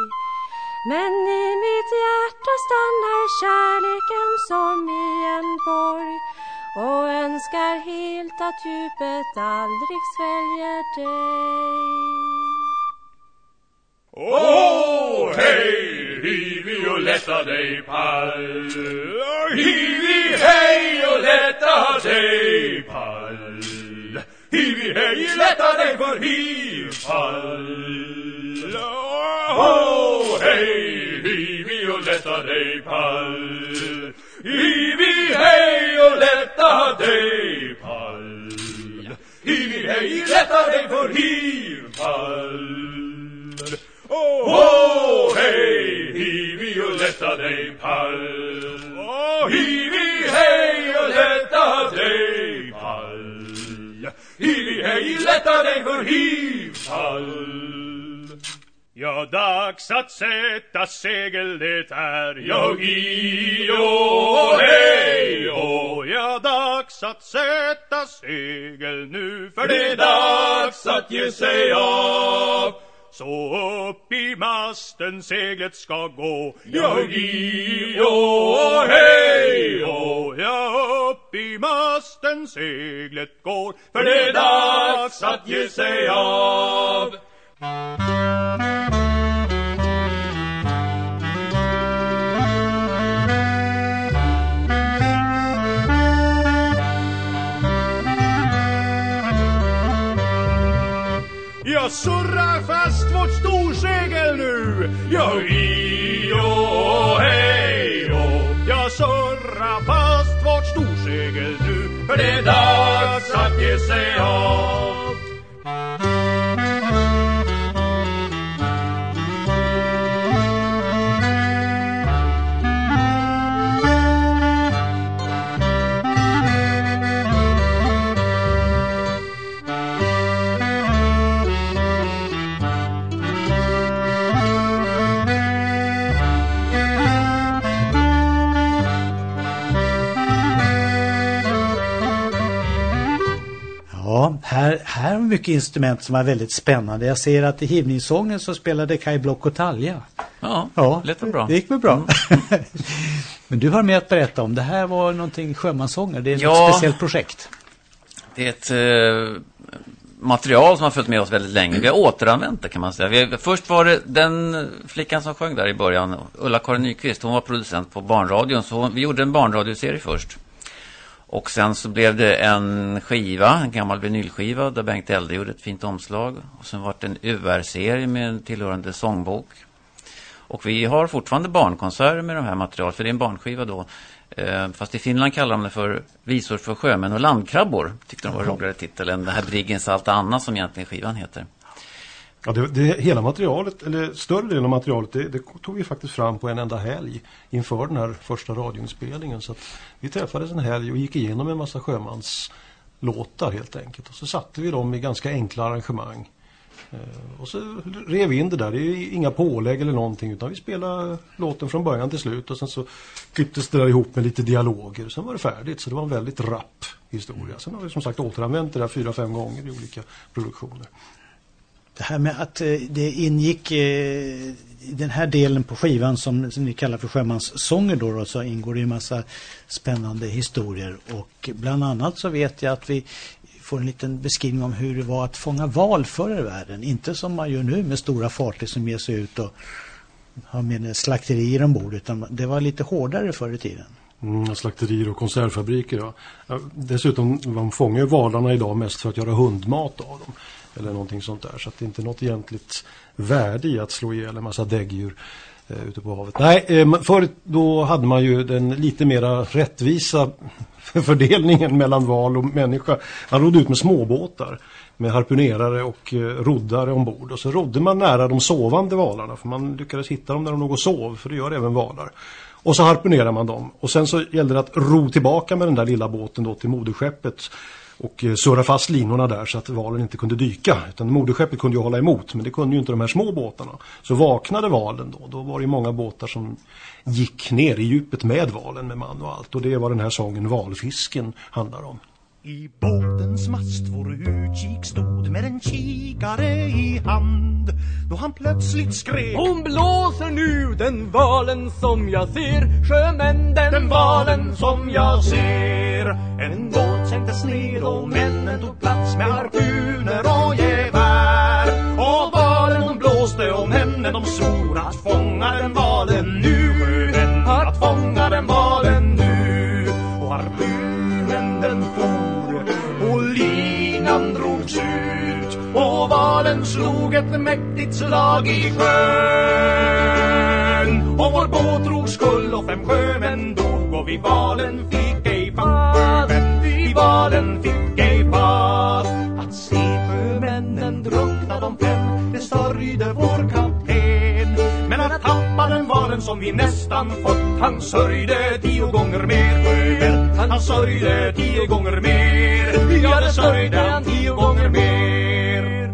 men i mitt hjärta stannar kärleken som i en borg, och önskar helt att djupet aldrig sväljer dig. Åh, hej, hivi och lätta dig pall. Hivi, hej och lätta dig pall. Hivi, hej, lätta dig för hivpall. Åh, hej, hivi och lätta dig pall. Hivi, hej och lätta dig pall. Hivi, hej, lätta dig för hivpall. Åh, hej, hivi och lätta dig pall. Åh, hivi, hej och lätta dig pall. Hivi, hej, lätta dig för hivpall. Ja, dags att sätta segel, det är jag i och hej och. Ja, dags att sätta segel nu, för det är dags att ge sig av. så upp i masten seglet ska gå. Ja, hej, och hej, och ja, upp i masten seglet går. För det är dags att ge sig av. Jag surrar fast vårt storsegel nu. Ja, hej och hej och jag surrar fast vårt storsegel nu. För det är dags att ge sig av. Ja, här, här är mycket instrument som är väldigt spännande. Jag ser att i hivningssången så spelade Kai Block och Talja. Ja, ja lät väl bra. Det gick väl bra. Mm. Men du har mer att berätta om. Det här var någonting sjömanssånger. Det är ja, ett speciellt projekt. Det är ett eh, material som har följt med oss väldigt länge. Vi har återanvänt det, kan man säga. Vi, först var det den flickan som sjöng där i början, Ulla-Karin Nyqvist. Hon var producent på barnradion. Så vi gjorde en barnradioserie först. Och sen så blev det en skiva, en gammal vinylskiva där Bengt Elde gjorde ett fint omslag. Och sen var det en U R-serie med en tillhörande sångbok. Och vi har fortfarande barnkonserter med de här material, för det är en barnskiva då. Eh, fast i Finland kallar de det för Visor för sjömän och landkrabbor. Tyckte de var en roligare titel än det här Briggens allt annat som egentligen skivan heter. Ja, det, det, hela materialet, eller större delen av materialet, det, det tog vi faktiskt fram på en enda helg inför den här första radioinspelningen. Så att vi träffades en helg och gick igenom en massa sjömanslåtar helt enkelt. Och så satte vi dem i ganska enkla arrangemang. Eh, och så rev vi in det där. Det är inga pålägg eller någonting, utan vi spelade låten från början till slut. Och sen så klipptes det där ihop med lite dialoger. Sen var det färdigt, så det var en väldigt rapp historia. Sen har vi som sagt återanvänt det där fyra, fem gånger i olika produktioner. Det här med att eh, det ingick eh, i den här delen på skivan som, som ni kallar för sjömanssånger då, då, så ingår det en massa spännande historier. Och bland annat så vet jag att vi får en liten beskrivning om hur det var att fånga val förr i världen. Inte som man gör nu med stora fartyg som ger sig ut och har med slakterier ombord, utan det var lite hårdare förr i tiden. Mm, slakterier och konservfabriker, ja. Dessutom, man fångar ju valarna idag mest för att göra hundmat av dem. Eller någonting sånt där. Så att det är inte något egentligt värde i att slå ihjäl en massa däggdjur eh, ute på havet. Nej, eh, förut då hade man ju den lite mera rättvisa fördelningen mellan val och människa. Man rodde ut med småbåtar med harpunerare och eh, roddare ombord. Och så rodde man nära de sovande valarna, för man lyckades hitta dem när de låg och sov, för det gör även valar. Och så harpunerar man dem. Och sen så gällde det att ro tillbaka med den där lilla båten då till moderskeppet och surra fast linorna där så att valen inte kunde dyka. Utan moderskeppet kunde ju hålla emot, men det kunde ju inte de här små båtarna. Så vaknade valen då. Då var det många båtar som gick ner i djupet med valen med man och allt. Och det var den här sången Valfisken handlar om. I båtens mast vår utkik stod med en kikare i hand, då han plötsligt skrek: hon blåser nu, den valen som jag ser, sjömän, den, den valen som jag ser. En båt sänktes ner och männen tog plats med harpuner och gevär. Och valen de blåste och männen de svor att fånga den valen nu, sjömän, att fånga den valen nu. Och harpunen den for och linan drogs ut och valen slog ett mäktigt slag i sjön. Och vår båt drog skull och fem sjömän dog och vi valen fick ej fatt. Vi valen fick ej fatt. Att se sjömännen drunkna de fem, det sörjde vår kapten. Men han tappade den valen som vi nästan fått. Han sörjde tio gånger mer, sjömän. Han sörjde tio gånger mer. Ja, det sörjde han tio gånger mer.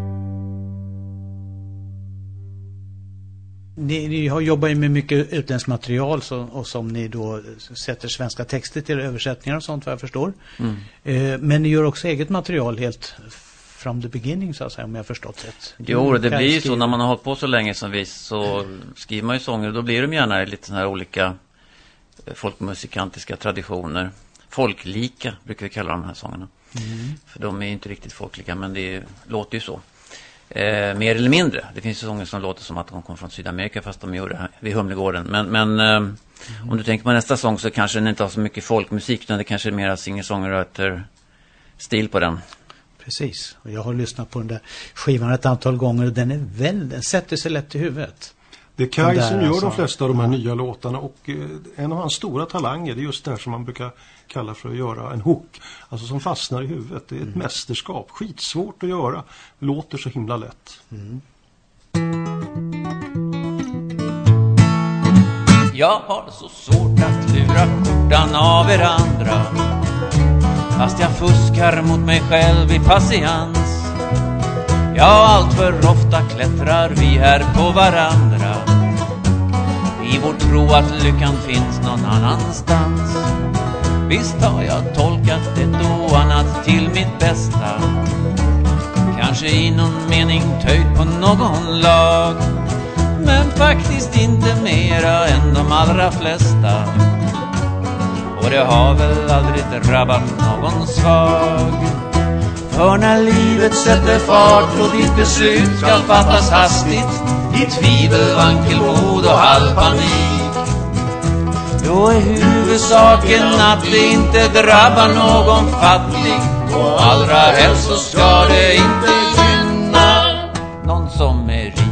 Ni, ni har jobbat med mycket utländskt material så, och som ni då sätter svenska texter till översättningar och sånt, vad jag förstår. Mm. Eh, men ni gör också eget material helt from the beginning så att säga, om jag har förstått rätt. Jo, det blir ju så när man har hållit på så länge som vi, så skriver man ju sånger och då blir de gärna lite sådana här olika folkmusikantiska traditioner. Folklika brukar vi kalla de här sångerna. Mm. För de är inte riktigt folklika, men det är, låter ju så. Eh, mer eller mindre. Det finns ju sånger som låter som att de kommer från Sydamerika fast de gör det här vid Humlegården. Men, men eh, mm. om du tänker på nästa sång så kanske den inte har så mycket folkmusik, utan det kanske är mera singer-songwriter stil på den. Precis. Och jag har lyssnat på den där skivan ett antal gånger och den är väl, den sätter sig lätt i huvudet. Det är Kaj som gör alltså de flesta av de här nya låtarna, och eh, en av hans stora talanger, det är just det här som man brukar kalla för att göra en hook. Alltså som fastnar i huvudet. Det är ett mm. mästerskap. Skitsvårt att göra. Låter så himla lätt. Mm. Jag har så svårt att lura kortan av er andra, fast jag fuskar mot mig själv i patiens. Ja, allt för ofta klättrar vi här på varandra i vår tro att lyckan finns någon annanstans. Visst har jag tolkat ett och annat till mitt bästa, kanske i någon mening töjt på någon lag, men faktiskt inte mera än de allra flesta. Och det har väl aldrig drabbat någon svag. För när livet sätter fart och ditt beslut ska fattas hastigt, i tvivel, vankelmod och halv panik, då är huvudsaken att det inte drabbar någon fattig, och allra helst så ska det inte gynna någon som är rik.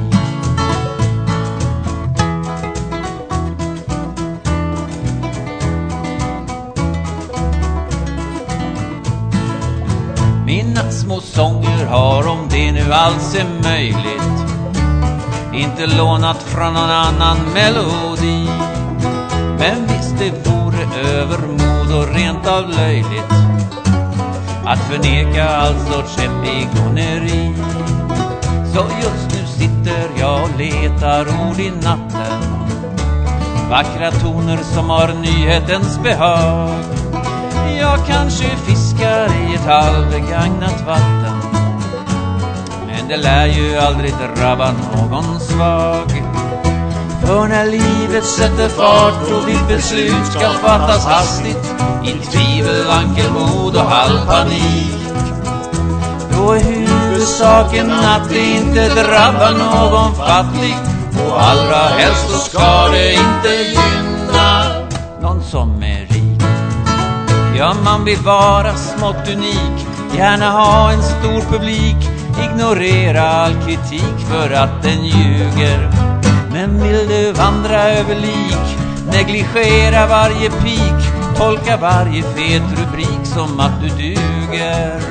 Mina små sånger har, om det nu alls är möjligt, inte lånat från någon annan melodi. Men visst det vore övermod och rent av löjligt att förneka all sorts epigoneri. Så just nu sitter jag och letar ord i natten, vackra toner som har nyhetens behag. Jag kanske fiskar i ett halvbegagnat vatten, men det lär ju aldrig drabba någon svag. För när livet sätter fart och ditt beslut ska fattas hastigt, i tvivel, vankelmod och halv panik, då är huvudsaken att det inte drabbar någon fattig, och allra helst så ska det inte gynna någon som är rik. Ja, man vill vara smått unik, gärna ha en stor publik, ignorera all kritik för att den ljuger. Men vill du vandra över lik, negligera varje pik, tolka varje fet rubrik som att du duger.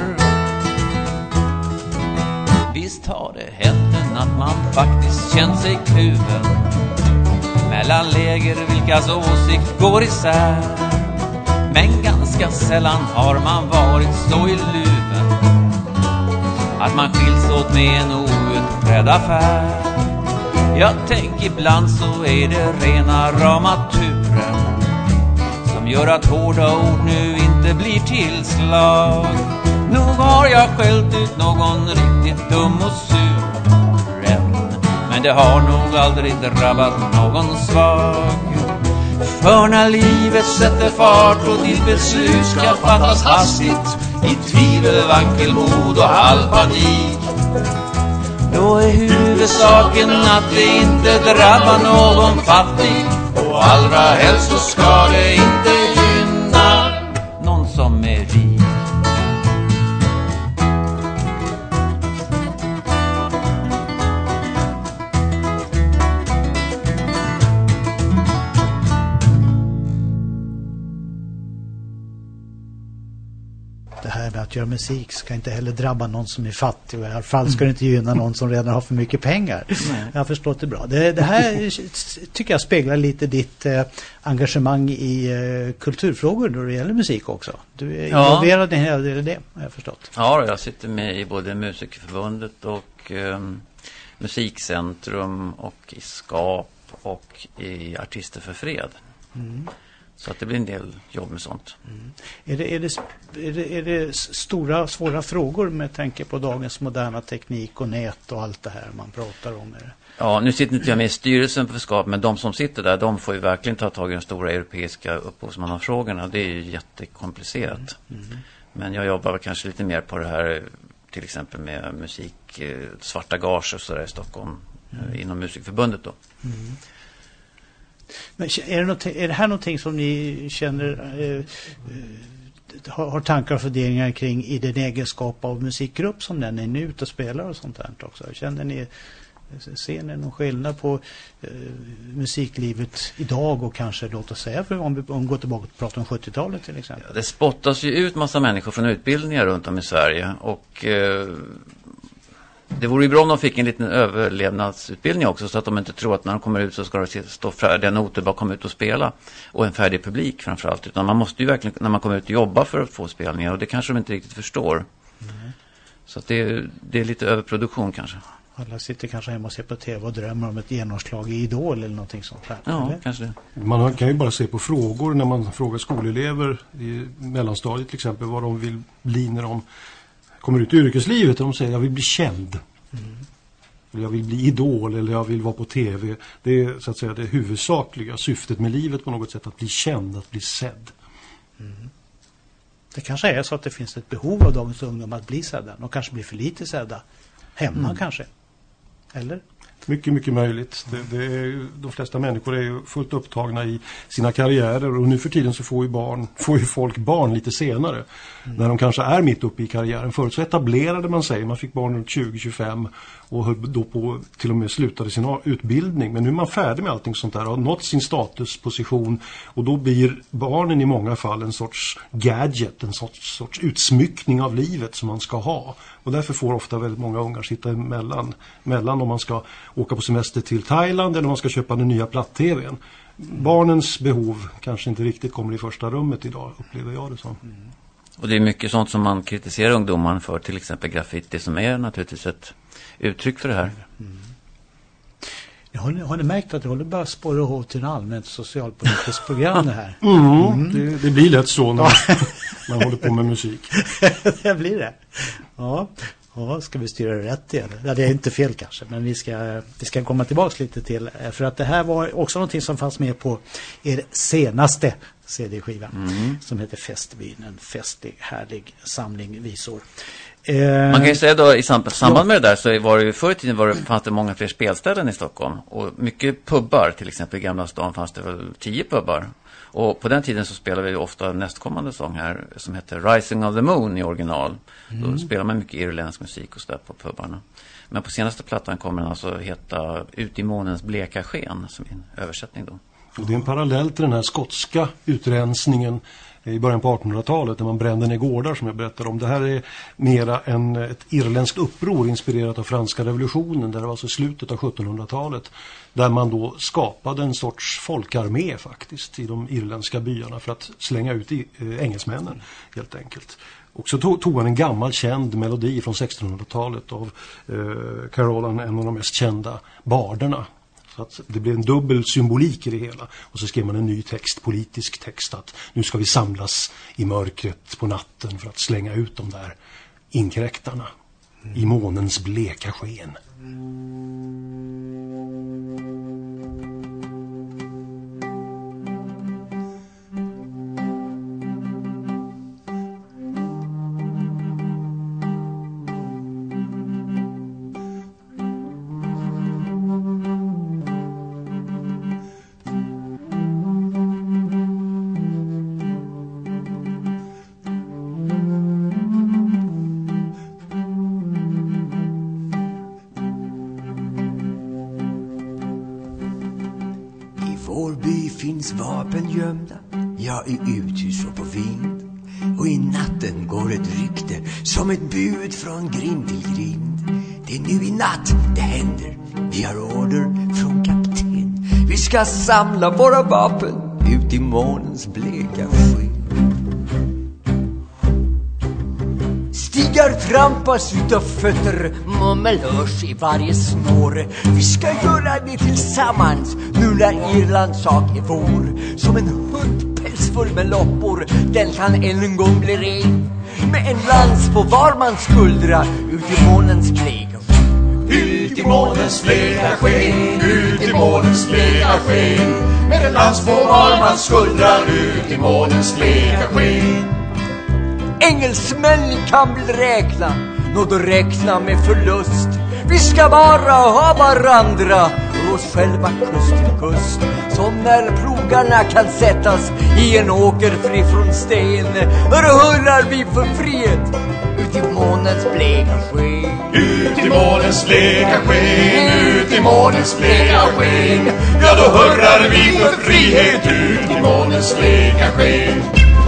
Visst har det hänt att man faktiskt känt sig kluven mellan läger vilkas åsikt går isär, men ganska sällan har man varit så i luven att man skiljs åt med en outbredd affär. Jag tänker ibland så är det rena rama turen som gör att hårda ord nu inte blir tillslag. Nog har jag skällt ut någon riktigt dum och sur än, men det har nog aldrig drabbat någon svag. För när livet sätter fart och ditt beslut ska fattas hastigt, i tvivel, vankelmod och halv panik, då är huvudsaken att det inte drabbar någon fattig, och allra helst så ska det inte gynna någon som är rik. Det här med att göra musik ska inte heller drabba någon som är fattig, och i alla fall ska det inte gynna någon som redan har för mycket pengar. Nej. Jag har förstått det bra. Det, det här tycker jag speglar lite ditt eh, engagemang i eh, kulturfrågor då det gäller musik också. Du är ja. involverad i en hel del av det, har jag förstått. Ja, jag sitter med i både Musikerförbundet och eh, Musikcentrum och i Skap och i Artister för fred. Mm. Så att det blir en del jobb med sånt. Mm. Är, det, är, det, är, det, är det stora, svåra frågor med tanke på dagens moderna teknik och nät och allt det här man pratar om? Är det? Ja, nu sitter inte jag med i styrelsen för skap, men de som sitter där, de får ju verkligen ta tag i de stora europeiska upphovsmannafrågorna. Det är ju jättekomplicerat. Mm. Mm. Men jag jobbar kanske lite mer på det här, till exempel med musik, svarta gage och sådär i Stockholm, mm. inom Musikförbundet då. Mm. Men är det, är det här någonting som ni känner eh, eh, har, har tankar och funderingar kring i den egenskap av musikgrupp som den är nu ute och spelar och sånt där också? Känner ni, ser ni någon skillnad på eh, musiklivet idag och kanske, låt oss säga, för om vi, om vi går tillbaka och pratar om sjuttiotalet till exempel? Ja, det spottas ju ut massa människor från utbildningar runt om i Sverige och eh, det vore ju bra om de fick en liten överlevnadsutbildning också, så att de inte tror att när de kommer ut så ska de stå färdiga noter, bara komma ut och spela, och en färdig publik framförallt, utan man måste ju verkligen när man kommer ut jobba för att få spelningar, och det kanske de inte riktigt förstår. Mm. Så att det, är, det är lite överproduktion kanske. Alla sitter kanske hemma och ser på tv och drömmer om ett genomslag i Idol eller någonting sånt här. Ja, eller? Kanske det. Man kan ju bara se på frågor när man frågar skolelever i mellanstadiet till exempel vad de vill bli när de kommer ut i yrkeslivet, och de säger jag vill bli känd. Mm. Eller jag vill bli idol, eller jag vill vara på tv. Det är så att säga det huvudsakliga syftet med livet på något sätt, att bli känd, att bli sedd. Mm. Det kanske är så att det finns ett behov av dagens ungdom att bli sedda. De kanske blir för lite sedda hemma mm. kanske. Eller? Mycket, mycket möjligt. Det, det är, de flesta människor är ju fullt upptagna i sina karriärer, och nu för tiden så får ju, barn, får ju folk barn lite senare. Mm. När de kanske är mitt uppe i karriären. Förut så etablerade man sig, man fick barn runt tjugo till tjugofem och höll då på till och med slutade sin utbildning. Men nu är man färdig med allting sånt där och har nått sin statusposition, och då blir barnen i många fall en sorts gadget, en sorts, sorts utsmyckning av livet som man ska ha. Och därför får ofta väldigt många ungar sitta emellan, mellan om man ska åka på semester till Thailand eller om man ska köpa den nya platt-tvn. Barnens behov kanske inte riktigt kommer i första rummet idag, upplever jag det som. Mm. Och det är mycket sånt som man kritiserar ungdomarna för, till exempel graffiti, som är naturligtvis ett uttryck för det här. Mm. Har ni, har ni märkt att det håller bara spåra ihop till en allmänt socialpolitiskt program det här? Mm, mm. Det, det blir lätt så när man, man håller på med musik. Det blir det. Ja. Ja, ska vi styra det rätt igen? Ja, det är inte fel kanske, men vi ska, vi ska komma tillbaka lite till, för att det här var också någonting som fanns med på er senaste C D-skiva mm. som heter Festbyn, en festlig, härlig samling visor. Man kan ju säga då i samband ja. med det där, så var det ju förr i tiden var det, fanns det många fler spelställen i Stockholm, och mycket pubbar, till exempel i Gamla stan fanns det väl tio pubbar. Och på den tiden så spelade vi ofta nästkommande sång här som heter Rising of the Moon i original. Mm. Då spelar man mycket irländsk musik och så där på pubbarna. Men på senaste plattan kommer den alltså heta Ut i månens bleka sken, som är en översättning då. Och det är en parallell till den här skotska utrensningen i början på artonhundratalet när man brände ner gårdar, som jag berättade om. Det här är mera än ett irländskt uppror inspirerat av franska revolutionen, där det var alltså slutet av sjuttonhundratalet, där man då skapade en sorts folkarmé faktiskt i de irländska byarna för att slänga ut i, eh, engelsmännen helt enkelt. Och så tog, tog han en gammal känd melodi från sextonhundratalet av eh, Carolan, en av de mest kända barderna. Så att det blev en dubbel symbolik i det hela. Och så skrev man en ny text, politisk text, att nu ska vi samlas i mörkret på natten för att slänga ut de där inkräktarna mm. i månens bleka sken. Vapen gömda, ja i uthus och på vind. Och i natten går ett rykte som ett bud från grind till grind. Det är nu i natt det händer, vi har order från kapten. Vi ska samla våra vapen ut i månens bleka sken. Stigar trampas utav fötter, mummelörs i varje snår. Vi ska göra det tillsammans nu när Irlands sak är vår. Som en hundpäls halsfull med loppor, den kan än en gång bli ren. Med en lans på var man skuldra, ut i månens bleka sken. Ut i månens bleka sken, ut i månens bleka sken. Med en lans på var man skuldra, ut i månens bleka sken. Engelsmän kan bli räkna, nå då räkna med förlust. Vi ska bara ha varandra och oss själva kust till kust. Som när plogarna kan sättas i en åker fri från sten. Då hurrar vi för frihet ut i månens bleka sken. Ut i månens bleka sken, ut i månens bleka sken. Ja, då hurrar vi för frihet ut i månens bleka sken.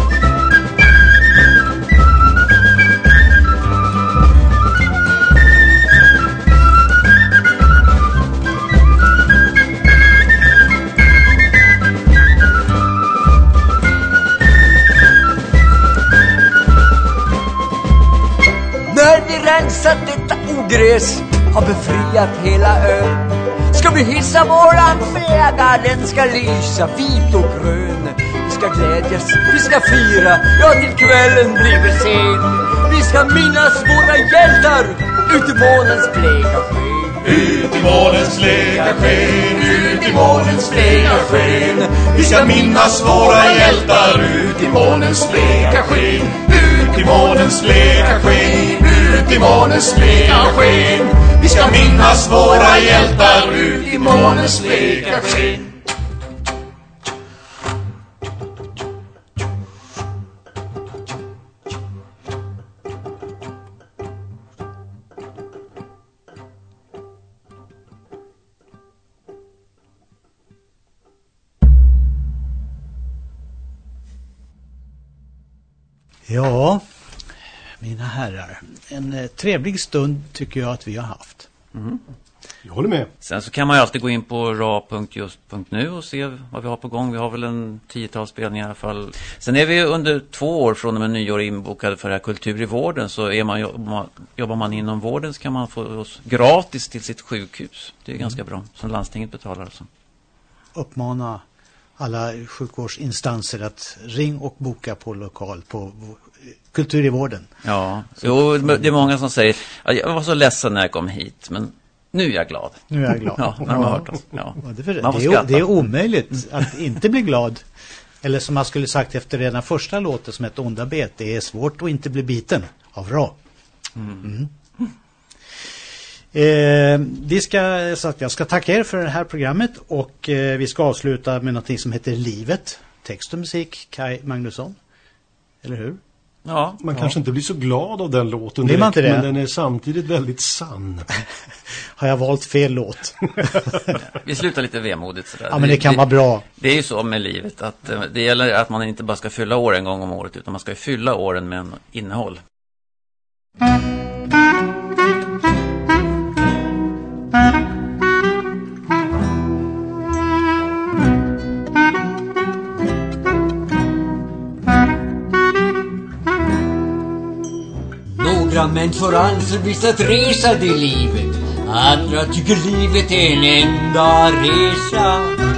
Rensat detta ogräs, har befriat hela ön. Ska vi hissa våran flagga, den ska lysa vit och grön. Vi ska glädjas, vi ska fira, ja till kvällen blir vi sen. Vi ska minnas våra hjältar ut i månens bleka sken. Ut i månens bleka sken, ut i månens bleka sken. Vi ska minnas våra hjältar ut i månens bleka sken. Ut i månens bleka sken, ut i månens bleka sken. Vi ska minnas våra hjältar ut i månens bleka sken. Ja, mina herrar, en eh, trevlig stund tycker jag att vi har haft. Mm. Jag håller med. Sen så kan man ju alltid gå in på ra punkt just punkt nu och se vad vi har på gång. Vi har väl en tiotal spelningar i alla fall. Sen är vi under två år från och med nyår inbokade för det här Kultur i vården. Så är man, jobbar man inom vården så kan man få oss gratis till sitt sjukhus. Det är mm. ganska bra, som landstinget betalar alltså. Uppmana alla sjukvårdsinstanser att ring och boka på lokal på Kultur i vården. Ja, jo, det är många som säger jag var så ledsen när jag kom hit, men nu är jag glad. Nu är jag glad. Ja, när de har hört oss. Ja. Ja, det, är, det, är, det är omöjligt att inte bli glad. Eller som man skulle sagt efter den första låten som ett onda bet, det är svårt att inte bli biten av ra. Mm. Mm. Eh, vi ska, så att jag ska tacka er för det här programmet och eh, vi ska avsluta med något som heter Livet. Text och musik, Kai Magnusson. Eller hur? Ja, man ja. kanske inte blir så glad av den låten direkt, man inte det? Men den är samtidigt väldigt sann. Har jag valt fel låt? Vi slutar lite vemodigt sådär. Ja, men det kan det, vara bra. Det är ju så med livet att det gäller att man inte bara ska fylla år en gång om året utan man ska fylla åren med en innehåll. Några människor anser visst att resa det livet. Andra tycker livet är en enda resa.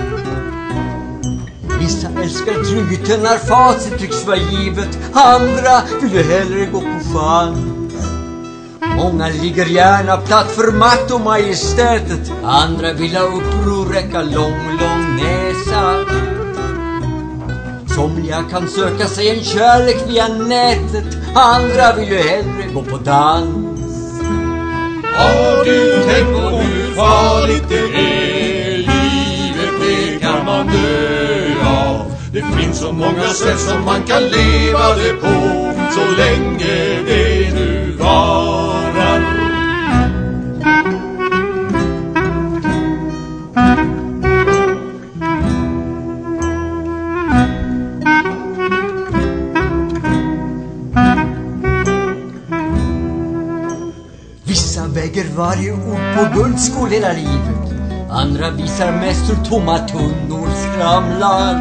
Vissa älskar tryggheten när facit tycks vara givet. Andra vill hellre gå på chans. Många ligger gärna platt för makt och majestätet. Andra vill ha uppror, räcka lång, lång näsa. Somliga kan söka sig en kärlek via nätet. Andra vill ju hellre gå på dans. Har du tänkt på hur farligt det är? Livet, det kan man dö av. Det finns så många sätt som man kan leva det på, så länge det nu varar. Väger varje ord på guldskål hela livet. Andra visar mest hur tomma tunnor skramlar.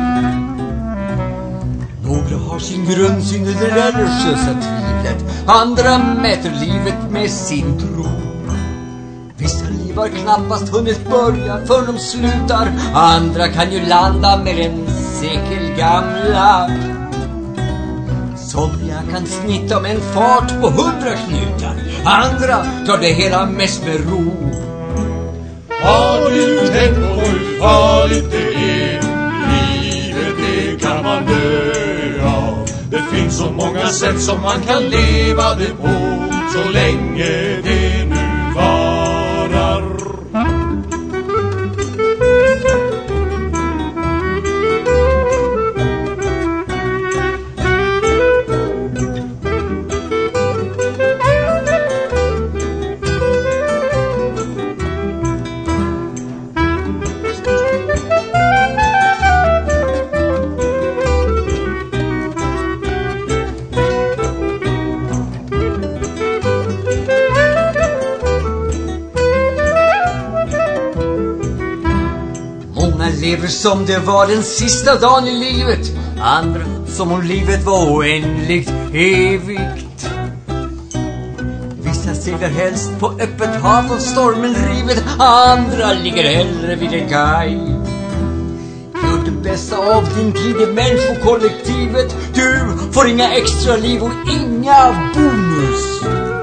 Några har sin grundsyn i det religiösa tvivlet. Andra mäter livet med sin tro. Vissa liv har knappast hunnit börja förrän de slutar. Andra kan ju landa med en sekel gamla. Somliga kan snitta med en fart på hundra knutar, andra tar det hela mest med ro. Har du tänkt på hur farligt det är? Livet det kan man dö av. Det finns så många sätt som man kan leva det på, så länge det nu varar. Lever som det var den sista dagen i livet, andra som om livet var oändligt evigt. Vissa seglar helst på öppet hav och stormen rivet, andra ligger hellre vid en kaj. Gör det bästa av din tid i människokollektivet. Du får inga extra liv och inga bonus.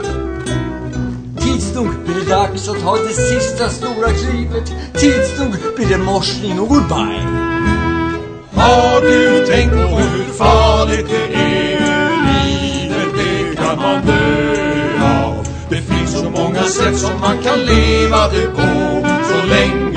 Tids nog blir det dags att ta det sista stora klivet. Tids nog blir det morsning och goodbye. Har du tänkt på hur farligt det är? Livet det kan man dö av. Det finns så många sätt som man kan leva det på, så länge